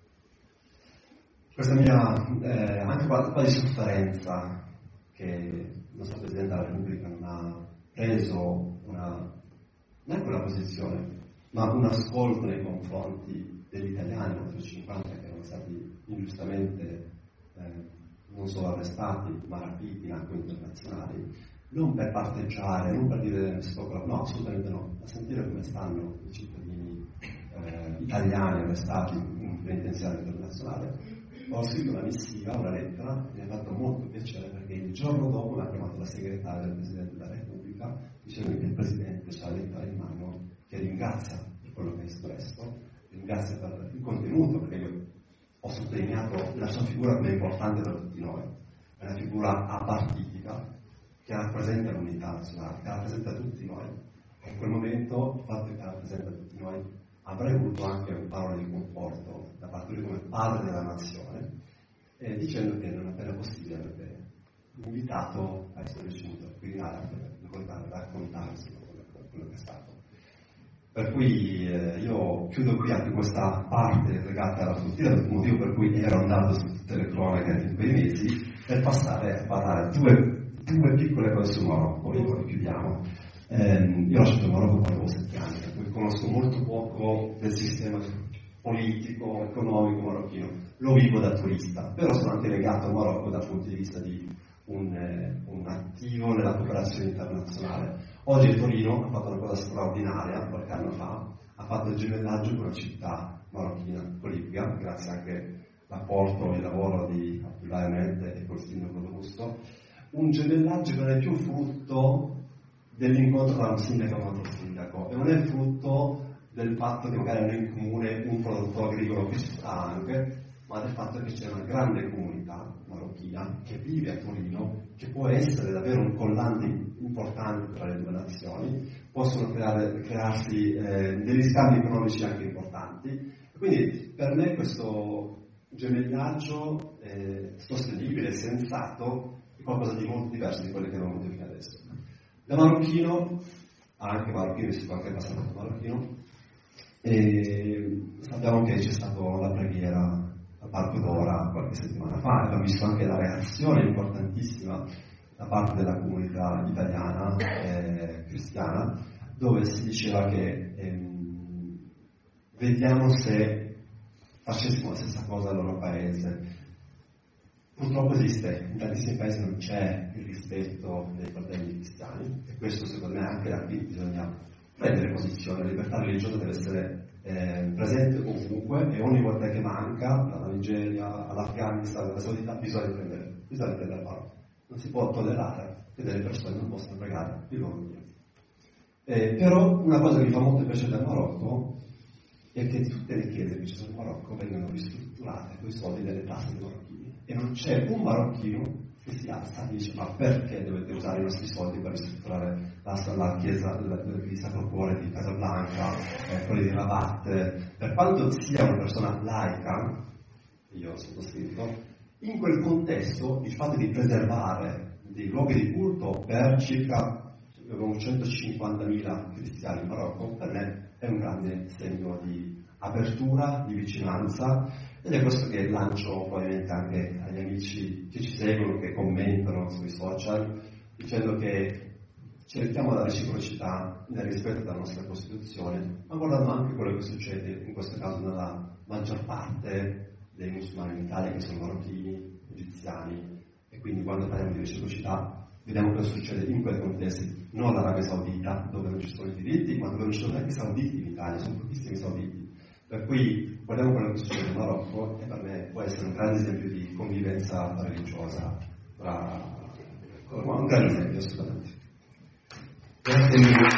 questa mia eh, anche quasi sofferenza che il nostro Presidente della Repubblica non ha preso una, neanche una posizione, ma un ascolto nei confronti degli italiani oltre cinquanta che erano stati ingiustamente eh, non solo arrestati ma rapiti in acque internazionali, non per parteggiare, non per dire sto, no, assolutamente no, a sentire come stanno i cittadini eh, italiani arrestati in un penitenziario internazionale. Ho scritto una missiva, una lettera, mi ha fatto molto piacere perché il giorno dopo mi ha chiamato la segretaria del Presidente della Repubblica dicendo che il Presidente c'ha la lettera in mano che ringrazia per quello che ha espresso, ringrazia per il contenuto, perché io ho sottolineato la sua figura come importante per tutti noi, è una figura apartitica che rappresenta l'unità nazionale, che rappresenta tutti noi. E in quel momento il fatto che rappresenta tutti noi avrei avuto anche un parole di conforto da parte di lui come padre della nazione, eh, dicendo che non appena possibile avrebbe invitato a essere riuscito a guidare per ricordare, raccontarsi quello che è stato. Per cui eh, io chiudo qui anche questa parte legata alla frontiera, il motivo per cui ero andato su tutte le cronache in quei mesi, per passare a parlare due, due piccole cose sul Marocco, poi chiudiamo. Eh, io ho lasciato il Marocco quando avevo sette anni, per cui conosco molto poco del sistema politico, economico marocchino, lo vivo da turista, però sono anche legato al Marocco dal punto di vista di un, eh, un attivo nella cooperazione internazionale. Oggi Torino ha fatto una cosa straordinaria, qualche anno fa, ha fatto il gemellaggio con una città marocchina, con Libia, grazie anche all'apporto e al lavoro di Abdullah Mente e col sindaco D'Augusto, un gemellaggio che non è più frutto dell'incontro tra un sindaco e un altro sindaco, e non è frutto del fatto che magari hanno in comune un prodotto agricolo che ci sta anche, ma del fatto che c'è una grande comunità marocchina che vive a Torino, che può essere davvero un collante importante tra le due nazioni, possono creare, crearsi eh, degli scambi economici anche importanti. Quindi per me questo gemellaggio eh, sostenibile, sensato, è qualcosa di molto diverso di quello che abbiamo avuto fino adesso. Da marocchino, anche marocchino, si può anche passare da marocchino, e sappiamo che c'è stata la preghiera al Parco d'Ora qualche settimana fa, e abbiamo visto anche la reazione importantissima da parte della comunità italiana eh, cristiana, dove si diceva che ehm, vediamo se facessimo la stessa cosa al loro paese. Purtroppo esiste, in tantissimi paesi non c'è il rispetto dei fratelli cristiani, e questo secondo me anche da qui bisogna prendere posizione. La libertà religiosa deve essere eh, presente ovunque, e ogni volta che manca, dalla Nigeria all'Afghanistan, alla Saudita, bisogna prendere, bisogna prendere la parola. Non si può tollerare che delle persone non possano pregare il loro Dio. Eh, però una cosa che mi fa molto piacere del Marocco è che tutte le chiese che ci sono in Marocco vengono ristrutturate con i soldi delle tasse dei marocchini, e non c'è un marocchino che si alza e dice: ma perché dovete usare i nostri soldi per ristrutturare la, la chiesa di Sacro Cuore di Casablanca, eh, quelle di Rabat? Per quanto sia una persona laica, io ho sottoscritto, in quel contesto il fatto di preservare dei luoghi di culto per circa centocinquantamila cristiani in Marocco, per me è un grande segno di apertura, di vicinanza, ed è questo che lancio probabilmente anche agli amici che ci seguono, che commentano sui social, dicendo che cerchiamo la reciprocità nel rispetto della nostra Costituzione, ma guardando anche quello che succede in questo caso nella maggior parte dei musulmani in Italia, che sono marocchini, egiziani, e quindi quando parliamo di reciprocità vediamo cosa succede in quei contesti, non l'Arabia Saudita, dove non ci sono i diritti, ma dove non ci sono neanche i sauditi in Italia, sono pochissimi sauditi. Per cui guardiamo quello che succede in Marocco, e per me può essere un grande esempio di convivenza religiosa, tra... un grande esempio assolutamente.
Grazie mille.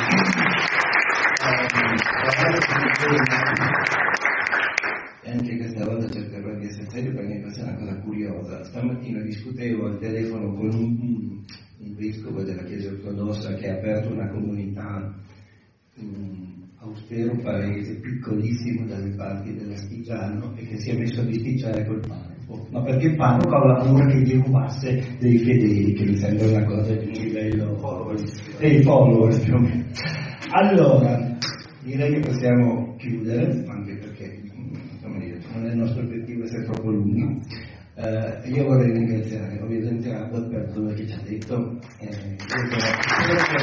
E anche questa volta cercherò di essere serio, perché mi passa una cosa curiosa. Stamattina discutevo al telefono con un, un vescovo della Chiesa ortodossa che ha aperto una comunità um, austero paese piccolissimo dalle parti dell'Astigiano e che si è messo a bisticciare col parroco, ma perché il parroco aveva paura che gli rubasse dei fedeli, che mi sembra una cosa di un livello followers, dei followers più o meno. Allora, direi che possiamo chiudere, anche perché come dire, non è il nostro obiettivo essere troppo lunghi. Uh, io vorrei ringraziare ovviamente Albert per quello che ci ha detto. Eh, credo che,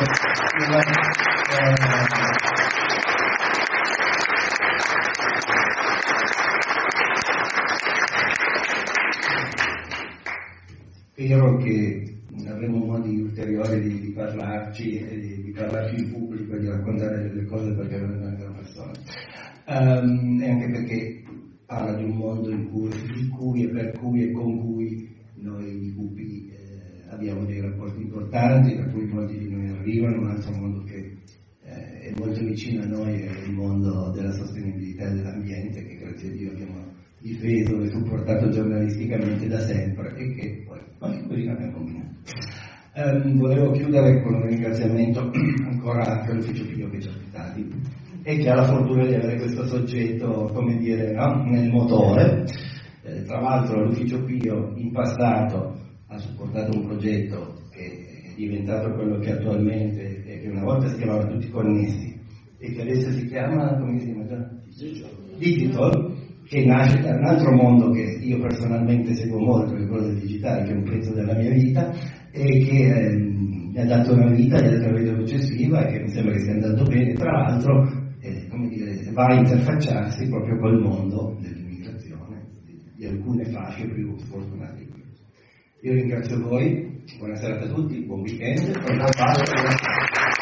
eh, spero che avremo modi ulteriori di, di parlarci e di, di parlarci in pubblico e di raccontare delle cose, perché non è una gran persona. Um, e anche perché parla di un mondo in cui, di cui e per cui e con cui noi di Pupi eh, abbiamo dei rapporti importanti, da cui molti di noi arrivano. Un altro mondo che eh, è molto vicino a noi è il mondo della sostenibilità dell'ambiente, che grazie a Dio abbiamo difeso e supportato giornalisticamente da sempre e che poi qualche cosina abbiamo combinato. Um, volevo chiudere con un ringraziamento ancora anche all'Ufficio Pio che ci ha ospitati e che ha la fortuna di avere questo soggetto, come dire, no? nel motore. Eh, tra l'altro l'Ufficio Pio in passato ha supportato un progetto che è diventato quello che attualmente e che una volta si chiamava Tutti Connessi e che adesso si chiama, come si chiama? Digital, che nasce da un altro mondo che io personalmente seguo molto, le cose digitali, che è un pezzo della mia vita e che ehm, mi ha dato una vita, gli ha dato una vita successiva e che mi sembra che stia andando bene. Tra l'altro eh, come dire, va a interfacciarsi proprio col mondo dell'immigrazione di, di alcune fasce più sfortunate. Io ringrazio voi, buona serata a tutti, buon weekend.